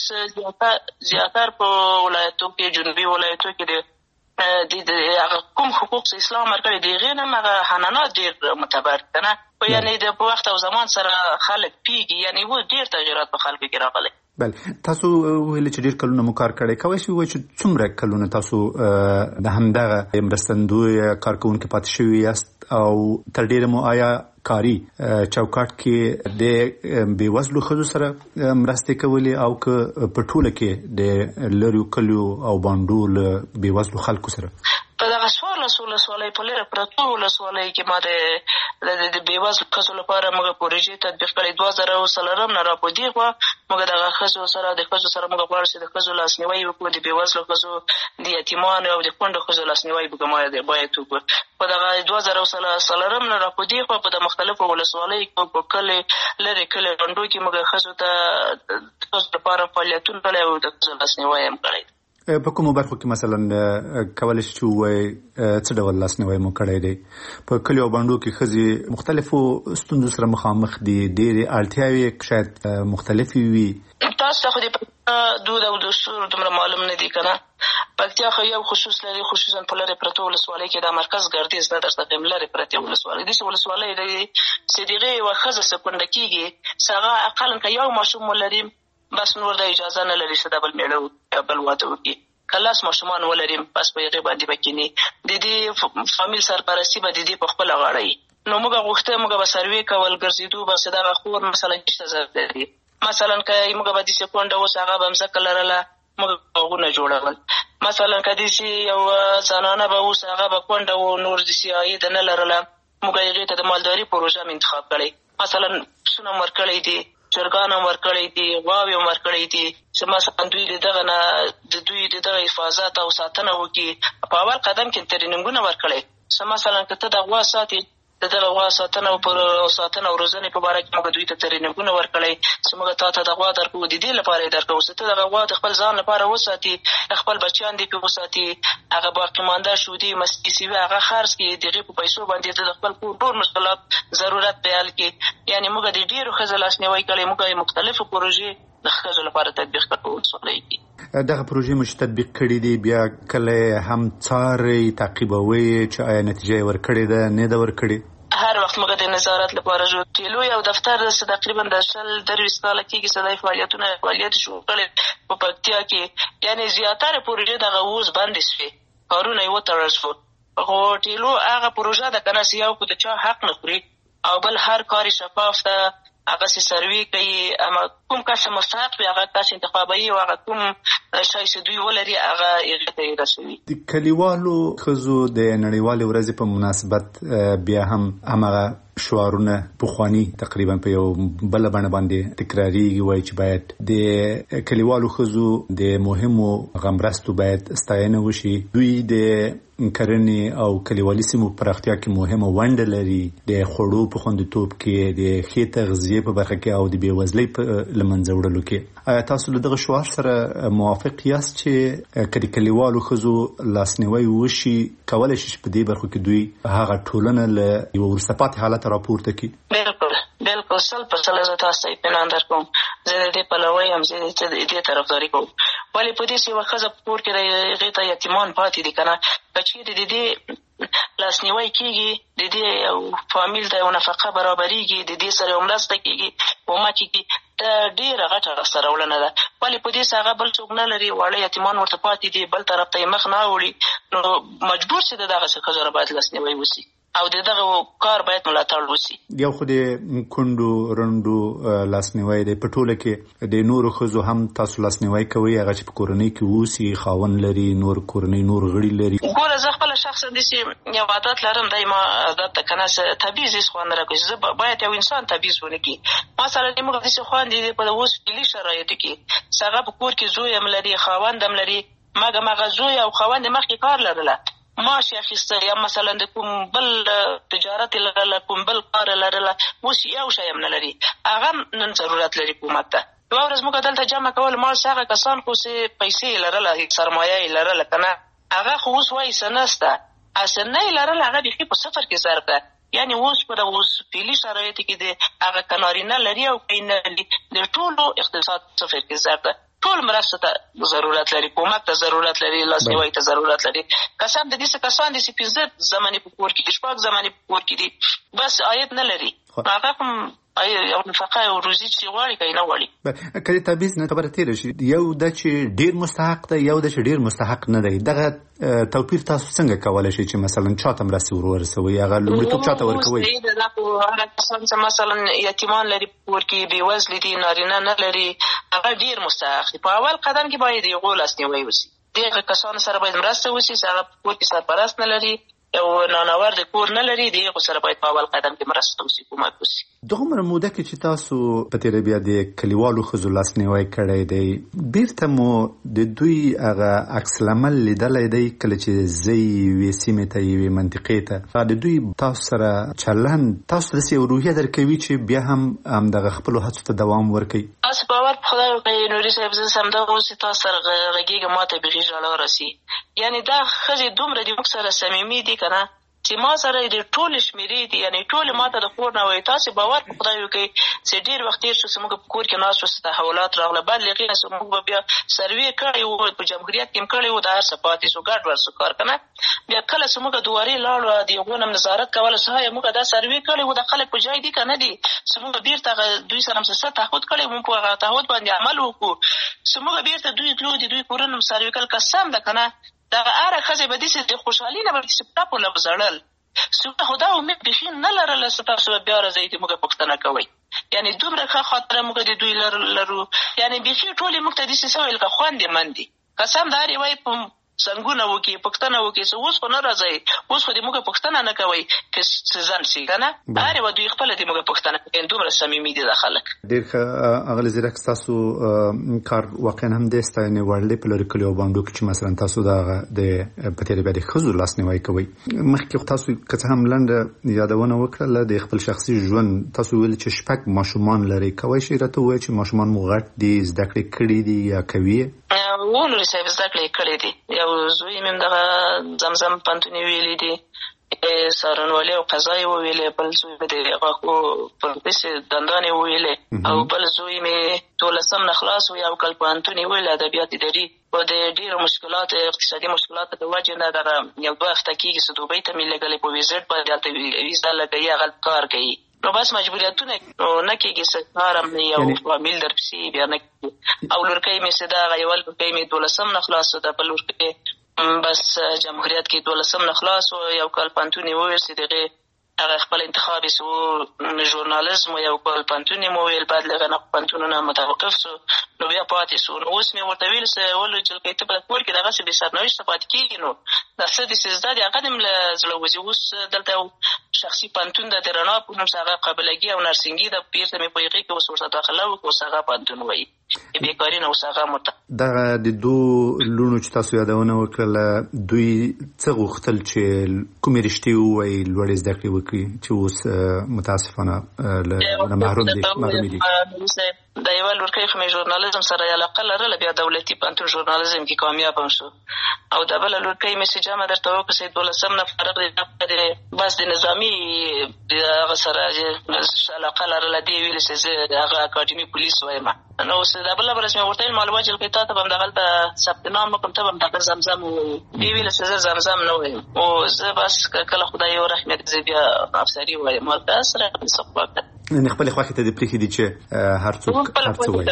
زیاتر په ولایتو کې، جنوبي ولایتو کې د هغه کوم حقوق چې اسلام ورکړي د هغې نه هم هغه حنانات ډېر معتبر که نه. یعنې د په وخت او زمان سره خلک پیږي. یعنې اوس ډېر تغیرات په خلکو کې راغلی. بله، تاسو ویلې چې ډېر کلونه مو کار کړی. کولی شئ ووایئ چې څومره کلونه تاسو د همدغه مرستندوی کارکوونکي پاتې شوي یاست او تر ډېره مو آیا کاري چوکاټ کې د بېوزلو ښځو سره مرستې کولې او که په ټوله کې د لرې کلیو او بانډو له بېوزلو خلکو سره؟ په دغه 14 ولسوالۍ په لرې پرتو ولسوالیو کې ما د د بېوزلو ښځو لپاره موږ پروژې تطبیق کړې 2003 نه را په دې خوا موږ دغه ښځو سره موږ غواړو چې د ښځو لاسنیوی وکړو، د بېوزلو ښځو، د یتیمانو او د کونډو ښځو لاسنیوی باید وکړو. په دغه 2003 نه را په دې خوا په د مختلفو ولسوالیو کې په کلي لرې کلي غونډو کې موږ ښځو ته د ښځو لپاره فعالیتونه کړی او د ښځو لاسنیوی هم کړی. په کومو برخو کې مثلا کولی شي چې ووایي څه ډول لاسنیوی مو کړی دی؟ په کلیو او بانډو کې ښځې مختلفو ستونزو سره مخامخ دي، ډېرې اړتیاوې شاید مختلفې وي. تاسو ته خو د دود او دستور دومره معلوم نه دي که نه؟ پکتیا خو یو خصوص لري، خصوصا په لرې پرتو ولسوالۍ کې دا مرکز ګردیز نه درته ښیم، لرې پرتې ولسوالۍ داسې ولسوالۍ لري چې د هغې یوه ښځه سکونډه کېږي چې هغه اقلا که یو ماشوم ولري بس نور د اجازه نه لري چې دا بل مېړه یا بل واده وکړي. که 10 ماشومان ولري بس په هغې باندې به کیني، د دې فامیل سرپرستي به د دې په خپله غاړه وي. نو موږ غوښته موږ به سروې کول، ګرځېدو به چې دغه خور مثلا چېرته ضرورت لري. مثلا که موږ به داسې کونډه اوس هغه به مځکه لرله موږ باغونه جوړول. مثلا که داسې یو زنانه به اوس هغه به کونډه و نور داسې عاید نه لرله موږ هغې ته د مالداري پروژه م انتخاب کړی. مثلا پسونه م ورکړی دي، چرګان هم ورکړی دي، غواوې هم ورکړی دي چې مثلا دوی د دغه نه د دوی د دغه حفاظت او ساتنه وکړي. په اول قدم کې ترینینګونه ورکړی چې مثلا که ته د غوا ساتې د دغه غوا ساتنه او روزنې په باره کې موږ دوی ته ترینینګونه ورکړی چې موږ تا ته د غوا درکوو، د دې لپاره یې درکوو چې ته دغه غوا د خپل ځان لپاره وساتي، خپل بچیان دې پرې وساتي، هغه باقي مانده شودې مستې سوي هغه خرڅ کړي، د هغې په پیسو باندې د خپل کور ټول مشکلات ضرورت په حل کړي. یعنې موږ د ډېرو ښځو لاسنیوی کړی، موږ یې مختلفو پروژې د ښځو لپاره تطبیق کړو ولسوالۍ کې. دغه پروژې مو چې تطبیق کړي دي بیا کله هم څارئ تعقیبوئ چې آیا نتیجه یې ورکړې ده نه ده ورکړې؟ هر وخت موږ د نظارت لپاره جوړ ټیلو یو دفتر تقریبا د 20 کاله کېږي چې دا فعالیت شروع کړی په پکتیا کې. یعنې زیاتره پروژې دغه اوس بندې شوې، کارونه یې وتړل شول. خو ټیلو هغه پروژه ده که نه چې یو خو د چا حق نه خوري او بل هر کار شفاف ده، هغسې سروې کوي، کوم کس مستحق وي هغه کس انتخابوي او هغه کوم شی چې دوی ولري هغه هغې ته یې رسوي. د کلیوالو ښځو د نړیوالې ورځې په مناسبت بیا هم همغه شعارونه پخواني تقریبا په یو بله بڼه باندې تکراریږي، وایي چې باید د کلیوالو ښځو د مهمو غمرستو باید ستاینه وشي. دوی د کرنې او کلیوالي سیمو پراختیا کې مهمه ونډه لري، د خوړو په خوندیتوب کې، د ښې تغذیې په برخه کې او د بېوزلۍ په له منځه وړلو کې. آیا تاسو له دغه شعار سره موافق یاست چې که د کلیوالو ښځو لاسنیوی وشي کولی شي چې په دې برخو کې دوی هغه ټولنه له یوه وروسته پاتې حالت راپورته کړي؟ بالکل 100% زه تاسو ته اطمینان درکوم. زه د دې پلوی یم، زه د دې طرفداري کوم. ولې په دې چې یوه ښځه په کور کې د هغې ته یتیمان پاتې دي که نه، که چېرې د دې لاسنیوی کېږي، د دې یو فامیل ته یو نفقه برابرېږي، د دې سره یو مرسته کېږي، کومک کېږي، دا ډېره غټه لاسته راوړنه ده. ولې په دې چې هغه بل څوک نه لري، واړه یتیمان ورته پاتې دي، بل طرف ته یې مخ نه اوړي، نو مجبور چې د دغسې ښځو باید لاسنیوی وشي او د دغه کار باید ملاتړ وشي. یو خو د کونډو رنډو لاسنیوی دی، په ټوله کې د نورو ښځو هم تاسو لاسنیوی کوئ، هغه چې په کورنۍ کې اوسي، خاوند لري، نور کورنۍ نور غړي لري؟ ګوره زه خپله شخصا داسې یو عادت لرم، دی ما عادت ته که نه تبعیض هېڅ خوند نه راکوي. زه باید یو انسان تبعیض ونه کړي. مثلا موږ داسې خویندې دي په اوس فعلي شرایطو کې چې هغه په کور کې زوی هم لري، خاوند هم لري، مګم هغه زوی او خاوند یې مخکې کار لرله، معاش یې اخیسته، یا مثلا د کوم بل تجارت یې لرله، کوم بل کار یې لرله، اوس یو شی هم نه لري، هغه نن ضرورت لري حکومت ته. یوه ورځ موږ دلته جمع کول معاش هغه کسان خو چې پیسې یې لرله، سرمایه یې لرله که نه، هغه خو اوس وایي څه نشته، څه نه یې لرله، هغه بیخي په صفر کې ضرب ده. یعنې اوس په دغه فعلي شرایطو کې د هغه که نارینه لري او که یې نه لري، د ټولو اقتصاد صفر کې ضرب ده. ټول مرسته ته ضرورت لري، کومک ته ضرورت لري، لاسنیوی ته ضرورت لري. کسان د دې څه کسان دي چې 15 زمانې په کور کې دي، 6 زمانې په کور کې دي، بس عاید نه لري، هغه هم یو نفقه او روزي چې غواړي که یې نه غواړي. که د تبعیض نه خبره تېره شي، یو ده چې ډېر مستحق ده، یو ده چې ډېر مستحق نه دی، دغه توپیر تاسو څنګه کولی شئ چې مثلا چاته مرستې ورسوئ، هغه لومړیتوب چاته ورکوئ؟ هغه کسان چې مثلا یتیمان لري په کور کې، بېوزلي دي، نارینه نه لري، هغه ډېر مستحق دي. په اول قدم کې باید د هغو لاسنیوی وشي، دغه کسانو سره باید مرسته وشي چې هغه په کور کې سرپرست نه لري، یو نانور د کور نه لري د هغو سره باید په اول قدم کې مرسته وشي، کومک وشي. دغومره موده کې چې تاسو په تېره بیا د کلیوالو ښځو لاسنیوی کړی دی، بیرته مو د دوی هغه عکس العمل لیدلی دی کله چې ځئ یوې سیمې ته یوې منطقې ته، د دوی تاسو سره چلند تاسو ته داسې یو روحیه درکوي چې بیا هم همدغه خپلو هڅو ته دوام ورکوي؟ تاسو باور په خدای وکړئ نوري صاحب، زه همدغه اوس چې تاسو سره غږېږم ما ته بیخي ژړا راسي. یعنې دا ښځې دومره د موږ سره صمیمي دي که نه چې ما سره د ټولې شمېرې دي، یعنې ټولې ما ته د کور نه وایي. تاسې باور په خدای وکړئ چې ډېر وخت تېر شو چې موږ په کور کې ناست وو، تحولات راغله، بعد له هغې نه موږ به بیا سروې کړی وو، په جمهوریت کې هم کړی وو، دا هر څه پاتې شو، ګډ وډ شو کار که نه. بیا کله چې موږ دوارې لاړو د هغو نه نظارت کوله چې ها موږ دا سروې کړی وو، دا خلک په ځای دي که نه دي، چې موږ بېرته دوی سره هم څه تعهد کړی وو، موږ په هغه تعهد باندې عمل وکړو چې موږ بېرته دوی تلو، د دوی کورونه هم سروې کړل. قسم ده که نه دغه هره ښځې به داسې د خوشحالي نه به داسې ټپو نه به ژړل. خو دا امید بیخي نه لرله چې تاسو به بیا راځئ چې موږ پوښتنه کوئ. یعنې دومره ښه خاطره موږ د دوی لرو، یعنې بیخي ټولې موږ ته داسې څه ویل که خوندې من دي. قسم د هرې وایي په څنګونه وکړي، پوښتنه وکړي چې اوس خو نه راځئ، اوس خو د موږ پوښتنه نه کوئ که څه ځنډ شي که نه، هرې به دوی خپله د موږ پوښتنه کوي. دومره صمیمي دي دا خلک. ډېر ښه اغلې زیرک، ستاسو کار واقعا هم د ستاینې وړ دی په لرې کلیو او بانډو کې چې مثلا تاسو د په تېره بیا د ښځو لاسنیوی کوئ. مخکې تاسو که څه هم لنډه یادونه وکړله د خپل شخصي ژوند، تاسو ویل چې 6 ماشومان لرئ. کولی شئ راته ووایئ چې ماشومان مو غټ دي، زده کړې کړي دي یا کوي یې؟ نوري صاحب زده کړې کړې دي. یو زوی مې دغه زمزم پوهنتون یې ویلي دي، څارنوالي او قضا یې وویلې، بل زوی مې د غاښو پروفیسر دندان یې وویلې، او بل زوی مې 12 نه خلاص و، یو کال پوهنتون یې ویلې ادبیات اداري. خو د ډېرو مشکلات اقتصادي مشکلاتو د وجې نه دغه یو 2 هفته کېږي چې دوبۍ ته مې لېږلی په ویزټ باندې، هلته ویزا لګوي، هغلته کار کوي. نو بس مجبوریتونه نه کېږي چې کار هم یو فامیل درپسې بیا نه کېږي. او لورکۍ مې چې دغه یوه لورکۍ مې 12 نه خلاص و، د بل لورکۍ بس جمهوریت کې 12 نه خلاص و، یو کال پوهنتون یې وویل چې دغې هغه خپل انتخاب یې و ژورنالزم و، یو کال پوهنتون یې وویل، بعد له هغه نه پوهنتونونه متوقف شو، نو بیا پاتې شو. نو اوس مې ورته ویل چې ولې جلکۍ ته په کور کې دغسې بې سرنوشته پاتې کېږي، نو دا څه دې چې زده دي هغه دې م له زړه وځي. اوس دلته یو شخصي پوهنتون ده د رڼا په نوم چې هغه قابلګي او نرسنګي ده، بېرته مې په هغې کې اوس ورته داخله وکړو، اوس هغه پوهنتون وایي بېکاري نه، اوس هغه دغه د 2 لوڼو چې تاسو یادونه وکړله، دوی څه غوښتل چې کومې رشتې ووایي، لوړې زده کړې وکړي چې اوس متاسفانه له محروم دي؟ د یوه لورکۍ خو مې ژورنالزم سره علاقه لرله، بیا دولتي پوهنتون ژورنالزم کې کامیاب هم شو. او د بله لورکۍ مې چې جمع درته وکړه چې 12 نه فارغ دی، بس د نظامي هغه سره علاقه لرله، دې ویلې چې زه هغه اکاډمي پولیس وایم. نو اوس د بله ورځ مې ورته ویل معلومات جلکۍ تا ته به هم دغلته ثبت نام وکړم، ته به هم دغه زمزم ووایې. دې ویلې چې زه زمزم نه وایم، او زه بس کله خدای ورحمېد زه بیا افسري وایم. دا سره څه خواږه یعنې خپلې خوښې ته دې پرېښي دي چې هر څوک هر څه وایي.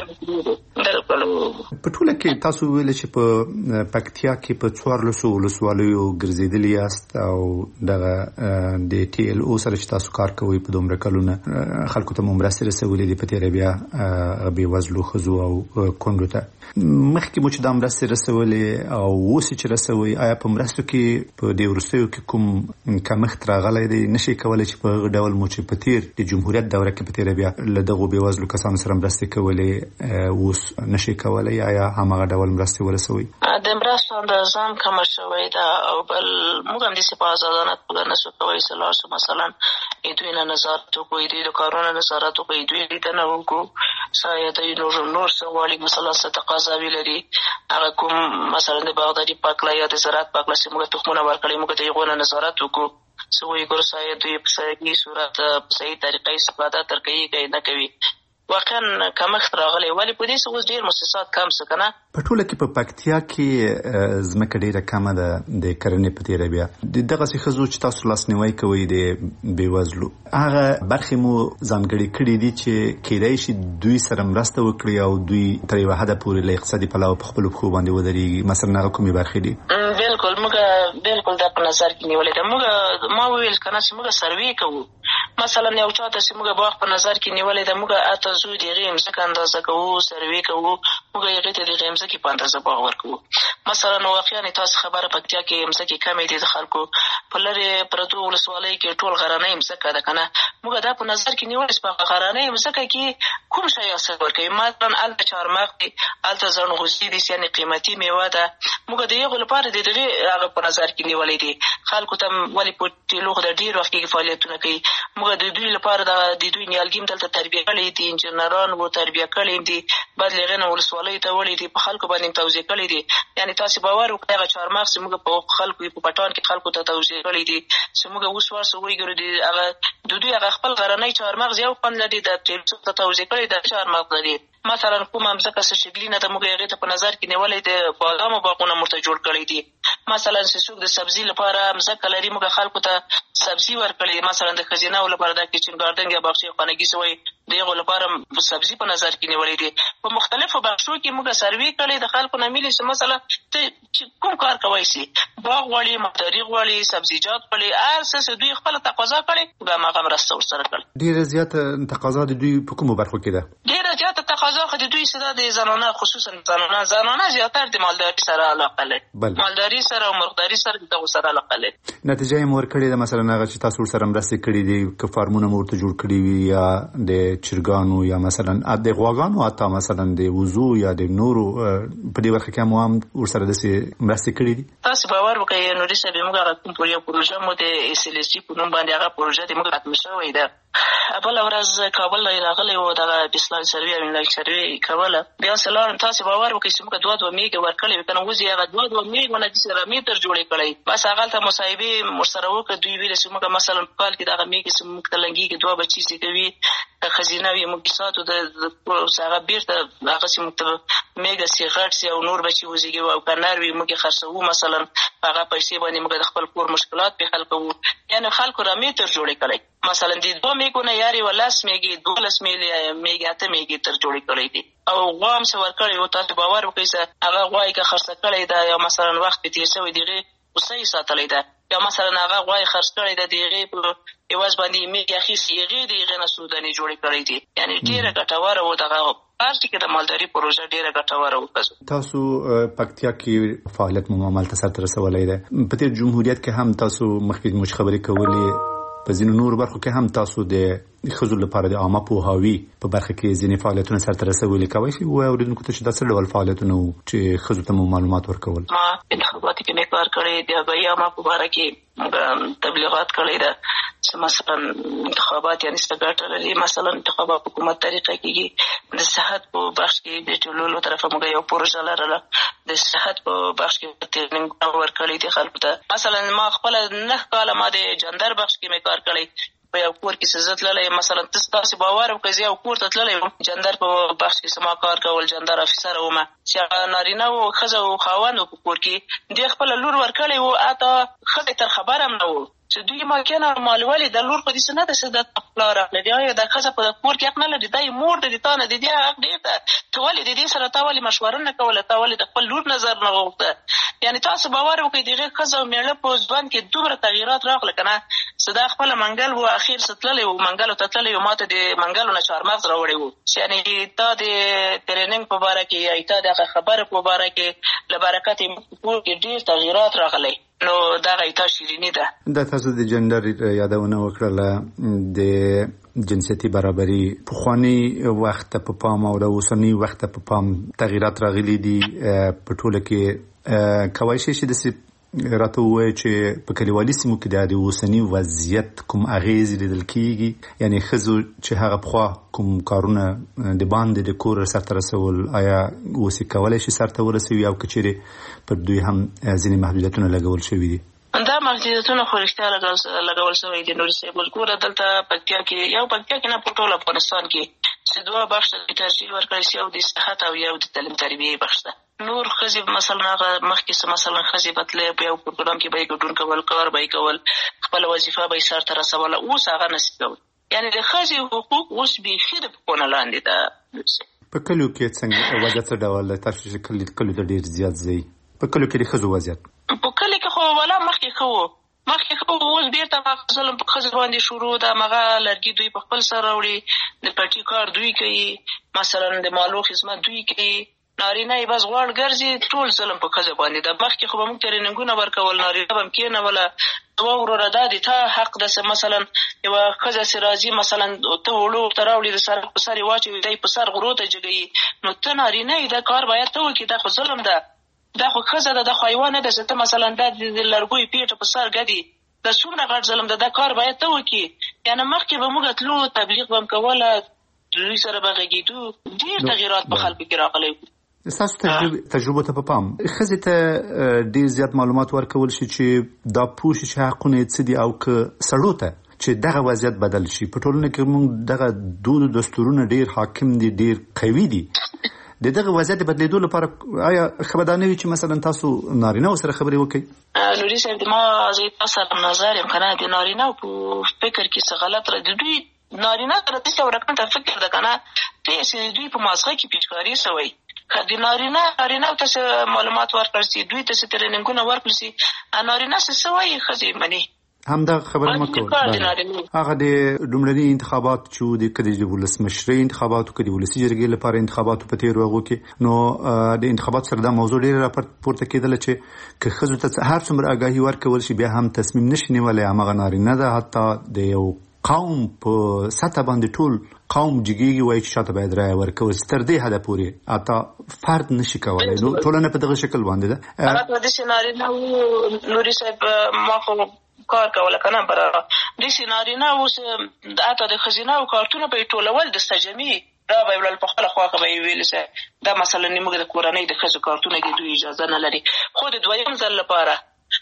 په ټوله کې تاسو ویلې چې په پکتیا کې په 14 ولسوالیو ګرځېدلي یاست، او دغه د TLO سره چې تاسو کار کوئ په دومره کلونه خلکو ته مو مرستې رسولې دي په تېره بیا بېوزلو ښځو او کونډو ته. مخکې مو چې دا مرستې رسولې او اوس چې رسوئ، آیا په مرستو کې په دې وروستیو کې کوم کمښت راغلی دی؟ نشئ کولی چې په هغه ډول مو چې په تېر د جمهوریت دوره کې په تېره بیا له دغو بېوزلو کسانو سره مرستې کولې، اوس نشئ کولی؟ آیا هماغه ډول مرستې ورسوئ؟ د مرستو اندازه هم کمه شوې ده، او بل موږ هم داسې په ازادانه توګه نشو کولی چې لاړ شو مثلا دوی نه نظارت وکړو، دوی د کارونو نظارت وکړو، دوی لیدنه وکړو، شاید نور څه غواړي، مثلا څه تقاضاوي لري، هغه کوم مثلا د باغداري پاکله یا د زراعت پاکله چې موږ تخمونه ورکړي، موږ د هغو نه نظارت وکړو چې وایي ګورو شاید دوی په صحیح صورت په صحیح طریقه استفاده ترکوي که نه کوي. واقعا کمښت راغلی، ولې په دې څه اوس ډېر مؤسسات کم څه که نه. په ټوله کې په پکتیا کې ځمکه ډېره کمه ده د کرنې په تېره بیا. د دغسې ښځو چې تاسو لاسنیوی کوئ د بېوزلو، هغه برخې مو ځانګړې کړي دي چې کېدای شي دوی سره مرسته وکړي او دوی تر یوه حده پورې له اقتصادي پلوه په خپلو پښو باندې ودرېږي؟ مثلا هغه کومې برخې دي؟ بلکل موږ بلکل دا په نظر کې نیولې ده. ما وویل که نه چې موږ سروې کوو، مثلا یو چا ته چې موږ باغ په نظر کې نیولې ده، موږ اته زو د هغې مځکه اندازه کوو، سروې کوو، موږ هغې ته د هغې مځکې په اندازه باغ ورکوو. مثلا واقعا تاسو خبره پکتیا کې مځکې کمې دي د خلکو په لرې پرتو ولسوالیو کې ټول غرنۍ مځکه ده که نه. موږ دا په نظر کې نیولې چې په غرنۍ مځکه کې کوم شی حاصل ورکوي. مثلا هلته چهارمغز دي، هلته ځنغوزي دي، یعنې قیمتي میوه ده. موږ د هغو لپاره د دغې هغه په نظر کې نیولی دي. خلکو ته ولې په ټیلو د ډېر وخت کې فعالیتونه کوي. موږ د دوی لپاره د دوی نیالګي هم دلته تربیه کړي دي، انجینران و تربیه کړي دي، بعد له هغې نه ولسوالیو ته وړي دي، په خلکو باندې توزیع کړي دي. یعنې تاسې باور وکړئ هغه چهارمغز چې موږ په خلکو په پټان کې خلکو ته توزیع کړي دي چې موږ اوس ورسره وګورو هغه د دوی هغه خپل غرنی چهارمغز یو خوند لري، د ټیلو ته توزیع کړي د چهارمغز لري. مثلا کومه مځکه څه شګلینه ده، موږ هغې ته په نظر کې نیولی د بادامو باغونه موږ ته جوړ کړي دي. مثلا چې څوک د سبزي لپاره مځکه لري، موږ خلکو ته سبزي ورکړي. مثلا د ښځینهو لپاره د کچن ګارډن یا باغچې خانګي څه وایي، د هغو لپاره سبزي په نظر کې نیولی دي. په مختلفو بخشو کې موږ سروې کړی د خلکو نه ملي چې مثلا ته کوم کار کوی شي، باغ غواړي، مالداري غواړي، سبزیجات غواړي، هر څه چې دوی خپله تقاضا کړې موږ هماغه مرسته ورسره کړې. ډېره زیاته تقاضا د دوی په کومو برخو کې ده؟ ډېره زیاته تقاضا خو د دوی څه ده، د زنانه خصوصا زنانه زیاتر د مالداري سره علاقه لري. مالداري سره او مرغداري سره د دغو سره علاقه لري. نتیجه یې مو ورکړې ده مثلا هغه چې تاسو ورسره مرستې کړي دي، که فارمونه مو ورته جوړ کړي وي یا د چرګانو یا مثلا د غواګانو، حتی مثلا د وزو یا د نورو په دې برخه کې مو هم ورسره داسې مرستې کړي دي؟ تاسو باور وکړئ نوري صاحب، موږ هغه کوم پروژه مو د SLSG په نوم باندې هغه پروژه د موږ ختمه شوې ده. بله ورځ کابل نه راغلی و دغه بسلاین سروې او انلاین سروې کوله. بیا چې لاړم، تاسې باور وکړئ چې موږ 2 میږې ورکړې وې که نه، اوس یې هغه 2 میږونه داسې را میټر جوړې کړی. بس هغلته مصاحبې ورسره وکړه. دوی ویلې چې موږ مثلا په کال کې دغه میږې چې موږ ته لنګېږي 2 بچي زېږوي، که ښځینه وي موږ ساتو هغه بېرته هغه چې موږ ته میږه سي غټ سي او نور بچي وزېږوي، او که نر وي موږ یې خرڅوو. مثلا په هغه پیسې باندې موږ د خپل کور مشکلات پرې حل کوو. یعنې خلکو را میټر جوړې کړی. مثلا د 2 میږونه یارې و 10 میږې 12 میږې 8 میږې تر جوړې کړی دي. او غوا هم څه ورکړی و. تاسو باور وکړئ چې هغه غوا یې که خرڅه کړی ده یا مثلا وخت پرې تېر شوی د هغې غوسه یې ساتلی ده، یا مثلا هغه غوا یې خرڅ کړی ده د هغې په عوض باندې یې میږې اخیستې، هغې د هغې نه څو دانې جوړې کړی دي. یعنې ډېره ګټوره و دغه پارټي کې د مالداري پروژه ډېره ګټوره و. تاسو پکتیا کې فعالیت مو عملته سرته رسولی دی. په تېر جمهوریت کې هم تاسو مخکې موږ خبرې کولې، په ځینو نورو برخو کې هم تاسو د ښځو لپاره د عامه پوهاوي په برخه کې ځینې فعالیتونه سرته رسولي. کولی شئ ووایئ اورېدونکو ته چې دا څه ډول فعالیتونه وو چې ښځو ته مو معلومات ورکول؟ ما انتخاباتو کې مې کار کړی، د ابایي عامه په باره کې تبلیغات کړی ده چې مثلا انتخابات یعنې څه ګټه لري. مثلا انتخابات په کومه طریقه کېږي. د صحت په بخش کې د ټولو له طرفه موږ یو پروژه لرله. د صحت په بخش کې ټرېننګ ورکړی دي خلکو ته. مثلا ما خپله 9 کاله ما د جندر بخش کې مې کار کړی. په یو کور کې چې زه تللی، مثلا تاسې باور وکړئ زه یو کور ته تللی وم، جندر په بخش کې ما کار کول، جندر افیسره ومه، چې هغه نارینه و ښځه و خاوند و په کور کې دې خپله لور ورکړی و، حتی ښځې تر خبر هم نه و چې دوی ممکنه معلومولې د لور خو داسې نه ده چې د پلار حق لري، آیا دا ښځه په کور کې حق نه لري، دا یې مور ده، د تا نه د دې حق ډېر ده، ته ولې د دې سره تا ولې مشوره نه کوله، تا ولې د خپل لور نظر نه غوښته. یعنې تاسو باور وکړئ د هغې ښځه او مېړه په ژوند کې دومره تغیرات راغله که نه، چې دا خپله منګل و، اخر څه تللی و، منګلو ته تللی و، ما ته د منګلو نه چهارمغز راوړی و. یعنې تا د ټرېننګ په باره کې یا تا د هغه خبرې په باره کې له برکت یې موږ په کور کې ډېر تغیرات راغلی. نو دغه ایتا شیریني ده. دا تاسو د جنډر یادونه وکړله، د جنسیتي برابري پخواني وخت په پام او د اوسني وخت په پام تغیرات راغلي دي په ټوله کې. کولی شئ چې داسې راته ووایئ چې په کلیوالي سیمو کې د اوسني وضعیت کوم اغېزې لیدل کېږي؟ یعنې ښځو چې هغه پخوا کوم کارونه د باندې د کور سرته رسول، آیا اوس یې کولی شي سرته ورسوي او که چېرې پر دوی هم ځینې محدودیتونه لګول شوي دي؟ دا محدودیتونه خو رښتیا لګول شوی دي نوري صاحب. اوس ګوره دلته پکتیا کې نه په ټول افغانستان کې چې 2 بخش ته ترجیح ورکړی شي، یو د صحت او یو د تعلیم تربیې بخش ده. نور ښځې مثلا هغه مخکې مثلا ښځې به تلې په یو پروګرام کې به یې ګډون کول، کار به یې کول، خپله وظیفه به یې سرته رسوله، اوس هغه نشي کولی. یعنې د ښځې حقوق اوس بیخي د پښو نه لاندې ده. په کلیو کې څنګه وضعیت څه ډول دی؟ تاسو چې کلیو ته ډېر زیات ځئ، په کلیو کې د ښځو وضعیت؟ په کلي کې خو والا مخکې ښه و، اوس بېرته هغه ظلم په ښځو باندې شروع ده. هغه لرګي دوی په خپل سر راوړي، د پټي کار دوی کوي، مثلا د مالو خدمت دوی کوي، نارینه یې بس غواړ ګرځي ټول ظلم په ښځه باندې ده. مخکې خو به موږ ټرېننګونه ورکول، نارینه به هم کېنوله وا وروره دا د تا حق ده. مثلا یوه ښځه چې راځي مثلا ته وړو ورته راوړي د سر په سر یې واچوي دی په سر غرو ته جګوي، نو ته نارینه یې دا کار باید ته وکړي. دا خو ظلم ده، دا خو ښځه ده، دا خو حیوان نه ده چې ته مثلا دا د لرګیو پیټه په سر ګدي. دا څومره غټ ظلم ده، دا کار باید ته وکړي. یعنې مخکې به موږ تلو تبلیغ به هم کوله، دوی سره به غږېدو، ډېر تغیرات په خلکو کې راغلی. ستاسو تجربو ته په پام ښځې ته ډېر زیات معلومات ورکول شي چې دا پوه شي چې حقونه یې څه دي، او که سړو ته چې دغه وضعیت بدل شي. په ټولنه کې موږ دغه دود و دستورونه ډېر حاکم دي، ډېر قوي دي. د دغه وضعیت بدلیدو لپاره آیا ښه به دا نه وي چې مثلا تاسو نارینه‌و سره خبرې وکړئ؟ نوري صاحب ما زه تاسو سره نظر یم که نه د نارینه‌و په فکر کې څه غلط د دوی نارینه سره داسې یو رقم ته فکر ده که نه چې دوی په مازغه کې پیچکاري شوی. که د نارینه‌و ته څه معلومات ورکړل شي، دوی ته څه ټرېننګونه ورکړل شي، نارینه څه وایي ښځې مني. همدا خبره مه کوئ. هغه د لومړني انتخابات چې د ولسمشرۍ انتخاباتو که د ولسي جرګې لپاره انتخاباتو په تېرو هغو کې، نو د انتخاباتو سره دا موضوع ډېره راپورته کېدله چې که ښځو ته هر څومره آګاهي ورکول شي بیا هم تصمیم نشي نیولی. هماغه نارینه ده حتی د یو قوم په سطح باندې ټول قوم جګیږي وایي چې شاته باید رایه ورکول شي، تر دې حده پورې حتی فرد نشي کولی. نو ټولنه په دغه شکل باندې ده. هغه داسې نارینه نوري صاحب ما خو کار کوله که نه برابر داسې نارینه اوس حتی د ښځینهو کارتونه به یې ټولول د سجمي را به یې وړل په خپله خوا که به یې ویلې دا مثلا موږ د کورنۍ د ښځو کارتونه دي دوی اجازه نه لري. خو د دویم ځل لپاره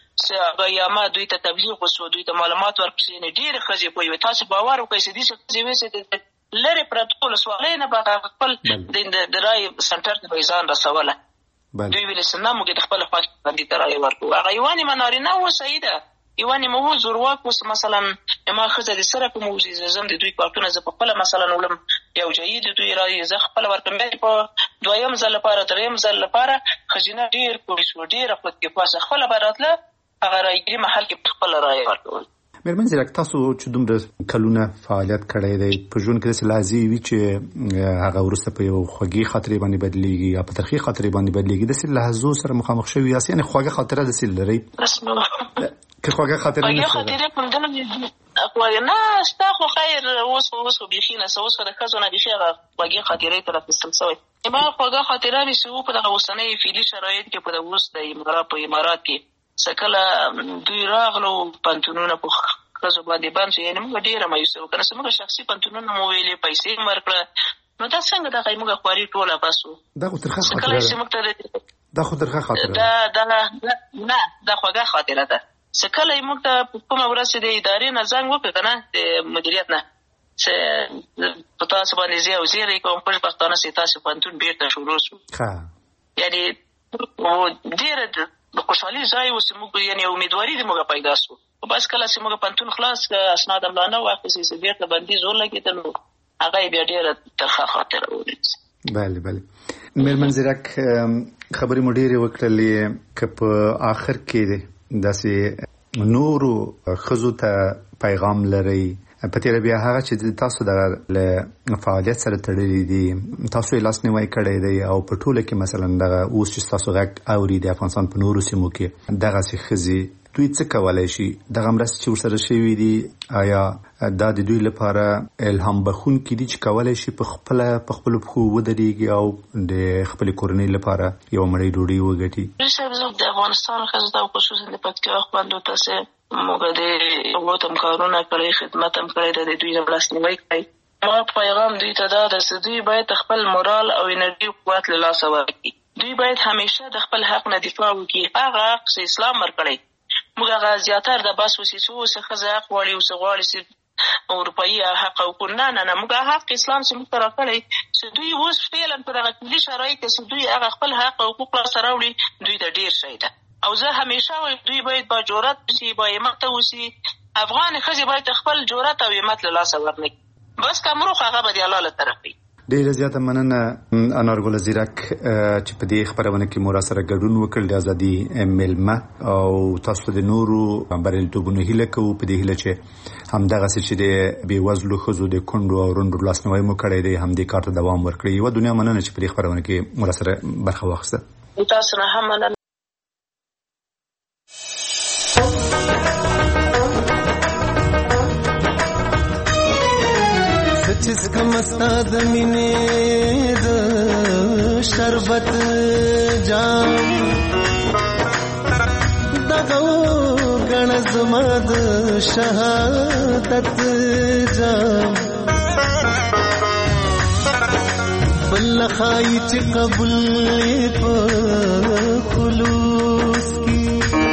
یا ما دوی ته تبلیغ وسو، دوی ته معلومات ورکړي، ډېرې ښځې پوهوي. تاسو باور وکړئ چې داسې ښځې وې چې لرې پرتو ولسوالۍ نه به خپل د رایې سنټر ته به یې ځان رسوله. دوی ویلې چې نه موږ د خپله خوا باندې ته رایې ورکړو. هغه یوه نیمه نارینه و صحیح ده، یوه نیمه و زورواک اوس مثلا ما ښځه د سره کوم وځي زم د دوی کارتونه زه په خپله مثلا وړم یو جایي د دوی رایې زه خپله ورکړم. بیا په دویم ځل لپاره دریم ځل لپاره ښځینه ډېر پولیس و ډېره خودکفاسه خپله به راتله هغه رایګري محل کې خپله رایه ورکول. مېرمن زیرک تاسو چې دومره کلونه فعالیت کړی دی په ژوند کې داسې لحظې وي چې هغه وروسته په یو خوږې خاطرې باندې بدلېږي یا په ترخې خاطرې باندې بدلېږي، داسې لحظو سره مخامخ شوي یاست؟ یعنې خوږه خاطره داسې لرئ که خوږه خاطره نه نه شته خو خیر اوس خو بیخي نه اوس خو د ښځو نه بیخي هغه خوږې خاطرې ته راپیستل شوی. ما خوږه خاطره مې چې په دغه اوسنۍ فعلي شرایط کې په د اوس د امارات کې څه کله دوی راغلو پنتونونه په ښځو باندې بند شو، یعنې موږ ډېره مایوسه وو که نه موږ شخصي پنتونونه مو ویلې پیسې مو ورکړه. نو دا څنګه دغه موږ خواري ټوله بس وو. دا خو ترخه خاطره ده. دا خو ترخه خاطره ده. نه دا خوږه خاطره ده. څه کله موږ ته په کومه ورځ چې د ادارې نه زنګ وکړه که نه د مدیریت نه چې په تاسو باندې زه او زیری کوم پټ پښتانه چې تاسو پنتون بېرته شروع شو. یعنې ډېره د خوشحالي ځای و چې موږ یعنې امیدواري د موږ پیدا شو. بس کله چې موږ پنتون خلاص کړه اسناد املانه واخیستې چې بېرته بندیز ولګېدل نو هغه یې بیا ډېره ترخه خاطره ولید. بله مېرمن زیرک خبرې مو ډېرې وکړلې، که په آخر کې داسې نورو ښځو ته پیغام لرئ په تېره بیا هغه چې تاسو دغه له فعالیت سره تړلي دي، تاسو یې لاسنیوی کړی دی او په ټوله کې مثلا دغه اوس چې تاسو غږ اوري د افغانستان په نورو سیمو کې دغسې ښځې دوی څه کولی شي؟ دغه مرستې چې ورسره شوي دي آیا دا د دوی لپاره الهام بخښونکي دي چې کولی شي په خپلو پښو ودرېږي او د خپلې کورنۍ لپاره یوه مړۍ ډوډۍ وګټي؟ د افغانستان ښځو ته خصوصا د پکتیا خویندو ته چې موږ د اوت هم کارونه کړی، خدمت هم کړی ده، د دوی نه لاسنیوی کړی. ما پیغام دوی ته دا ده چې دوی باید خپل مورال او انرژي قوت له لاسه ورکړي. دوی باید همیشه د خپل حق نه دفاع وکړي، هغه حق چې اسلام ورکړی. موږ هغه زیاتر د بس وسې څو څه ښځه حق غواړي او څه غواړي چې اروپایي حق او نه موږ حق اسلام چې موږ ته راکړی چې دوی اوس فعلا په دغه کلي شرایط کې چې دوی هغه خپل حق او حقوق لاسته راوړي دوی ته ډېر شی ده. او زه همیشه وایم دوی باید با جرأت وسي، با همت وسي. افغان ښځې باید خپل جرأت او همت له لاسه ورنکړي. بس که مروخ هغه به د الله له طرف وي. ډیره زیاته مننه انارګل زیرک چې په دې خبرونه کې مو سره ګډون وکړ د ازادي میلمه او تاسو د نورو بریالیتوبونو هیله کوو په دې هیله چې همدغه چې د بیوزلو ښځو د کونډو او روندو لاسنیوی مو کړی دی همدې کار ته دوام ورکړي یوه دنیا مننه چې په دې خبرونه کې مو سره برخه واخیسته. تاسو نه هم مننه. چسکم استاد مینې د شربت جام دغه غن زما د شهادت جام بل خای چې قبول په خلوص کی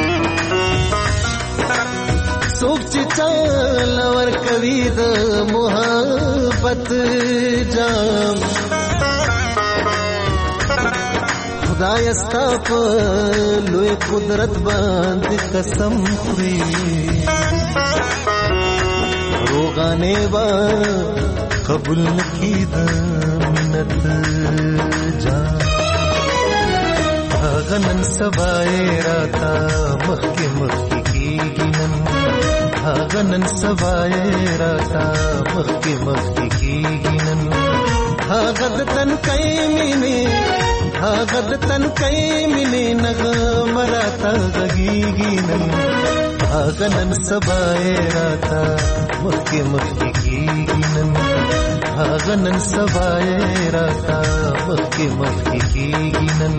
سوک چې چال ور کوي د محبت جام خدای استا په لوی قدرت باندې قسم خوري روغانه با قبول نکي د منت جام غنن سبای راتا مخکې مخکې کیږي نن غنن سبای راتا مخکې مخکې کیږي نن غد تن کای مینه غد تن کای مینه نغم راتا غږیږي نن غنن سبای راتا مخکې مخکې کیږي نن غنن سبای راتا مخکې مخکې کیږي نن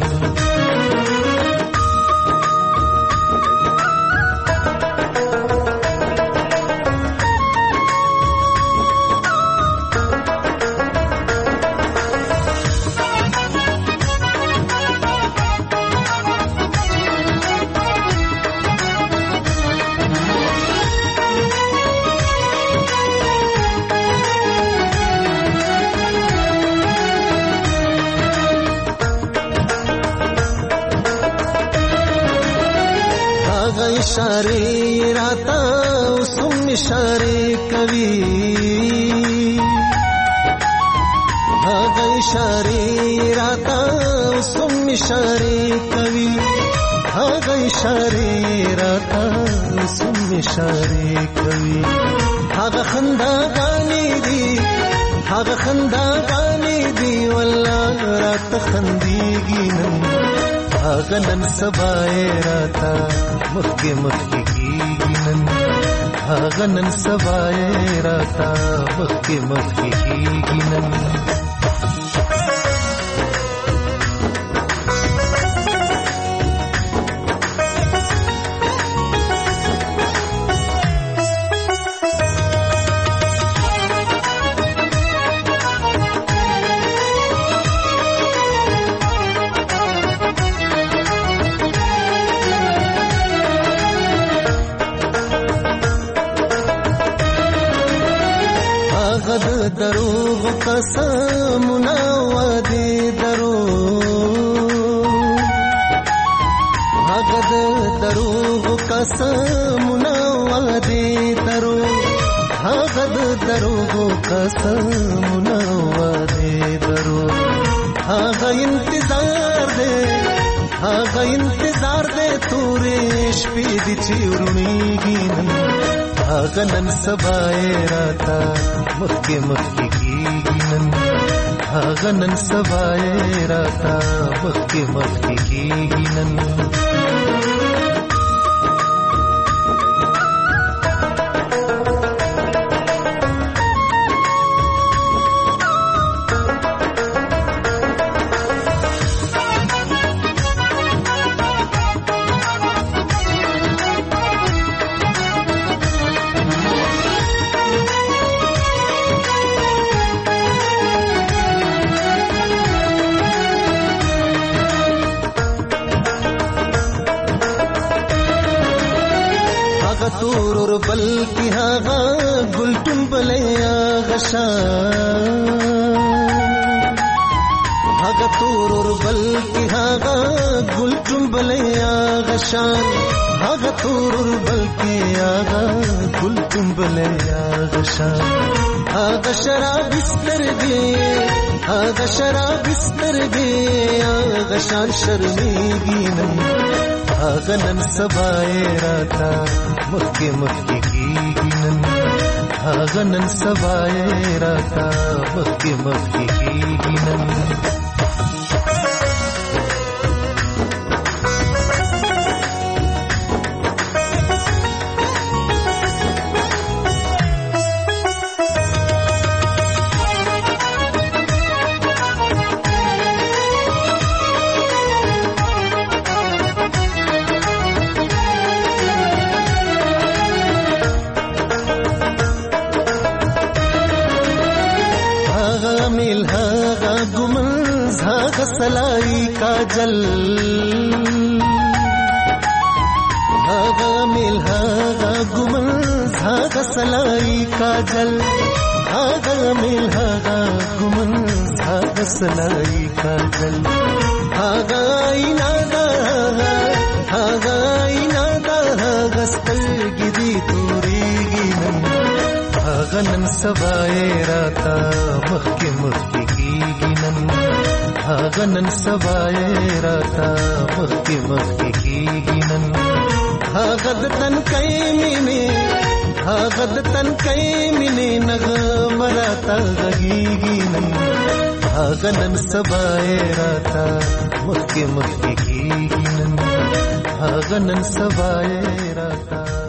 इशारे राता उसम इशारे कवि भागा इशारे राता उसम इशारे कवि भागा इशारे राता उसम इशारे कवि भागा खंदा गानी दी वल्लाह रात खंदीगी नन सबाए राता मक्के मक्के की नन नन सबाए राता मक्के मक्के की नन دروغ قسمنا وعده دروغ قسمنا وعده دروغ قسمنا وعده انتظار دے تورے شپې دي چې ورونیږي نن سبای راتا مخکې مخکې کیږي نن سبای راتا مخکې مخکې کیږي نن تورور بلکی هاغا گلتون بلیا غشان هاغا تورور بلکی هاغا گلتون بلیا غشان هاغا تورور بلکی هاغا گلتون بلیا غشان هغه شراب سترګې هغه شراب سترګې هغه شان شرمېږي نن هغه نن سبا یې راته مخکې مخکې کېږي نن هغه نن سبا یې راته مخکې مخکې کېږي نن सलाई काजल हागा मिल हागा गुमन हागा सलाई काजल हागा मिल हागा गुमन हागा सलाई काजल हागा इनादा हागा इनादा हागा स्तलगिदी तोरेगी नन हागा नन सबाए राता मखके मखके कीगी नन हागा नन सबाए राता मखके मखके कीगी नन हागद तन कई मिने नग मराता गगीगी नन हागा नन सबाए राता मखके मखके कीगी नन हागा नन सबाए राता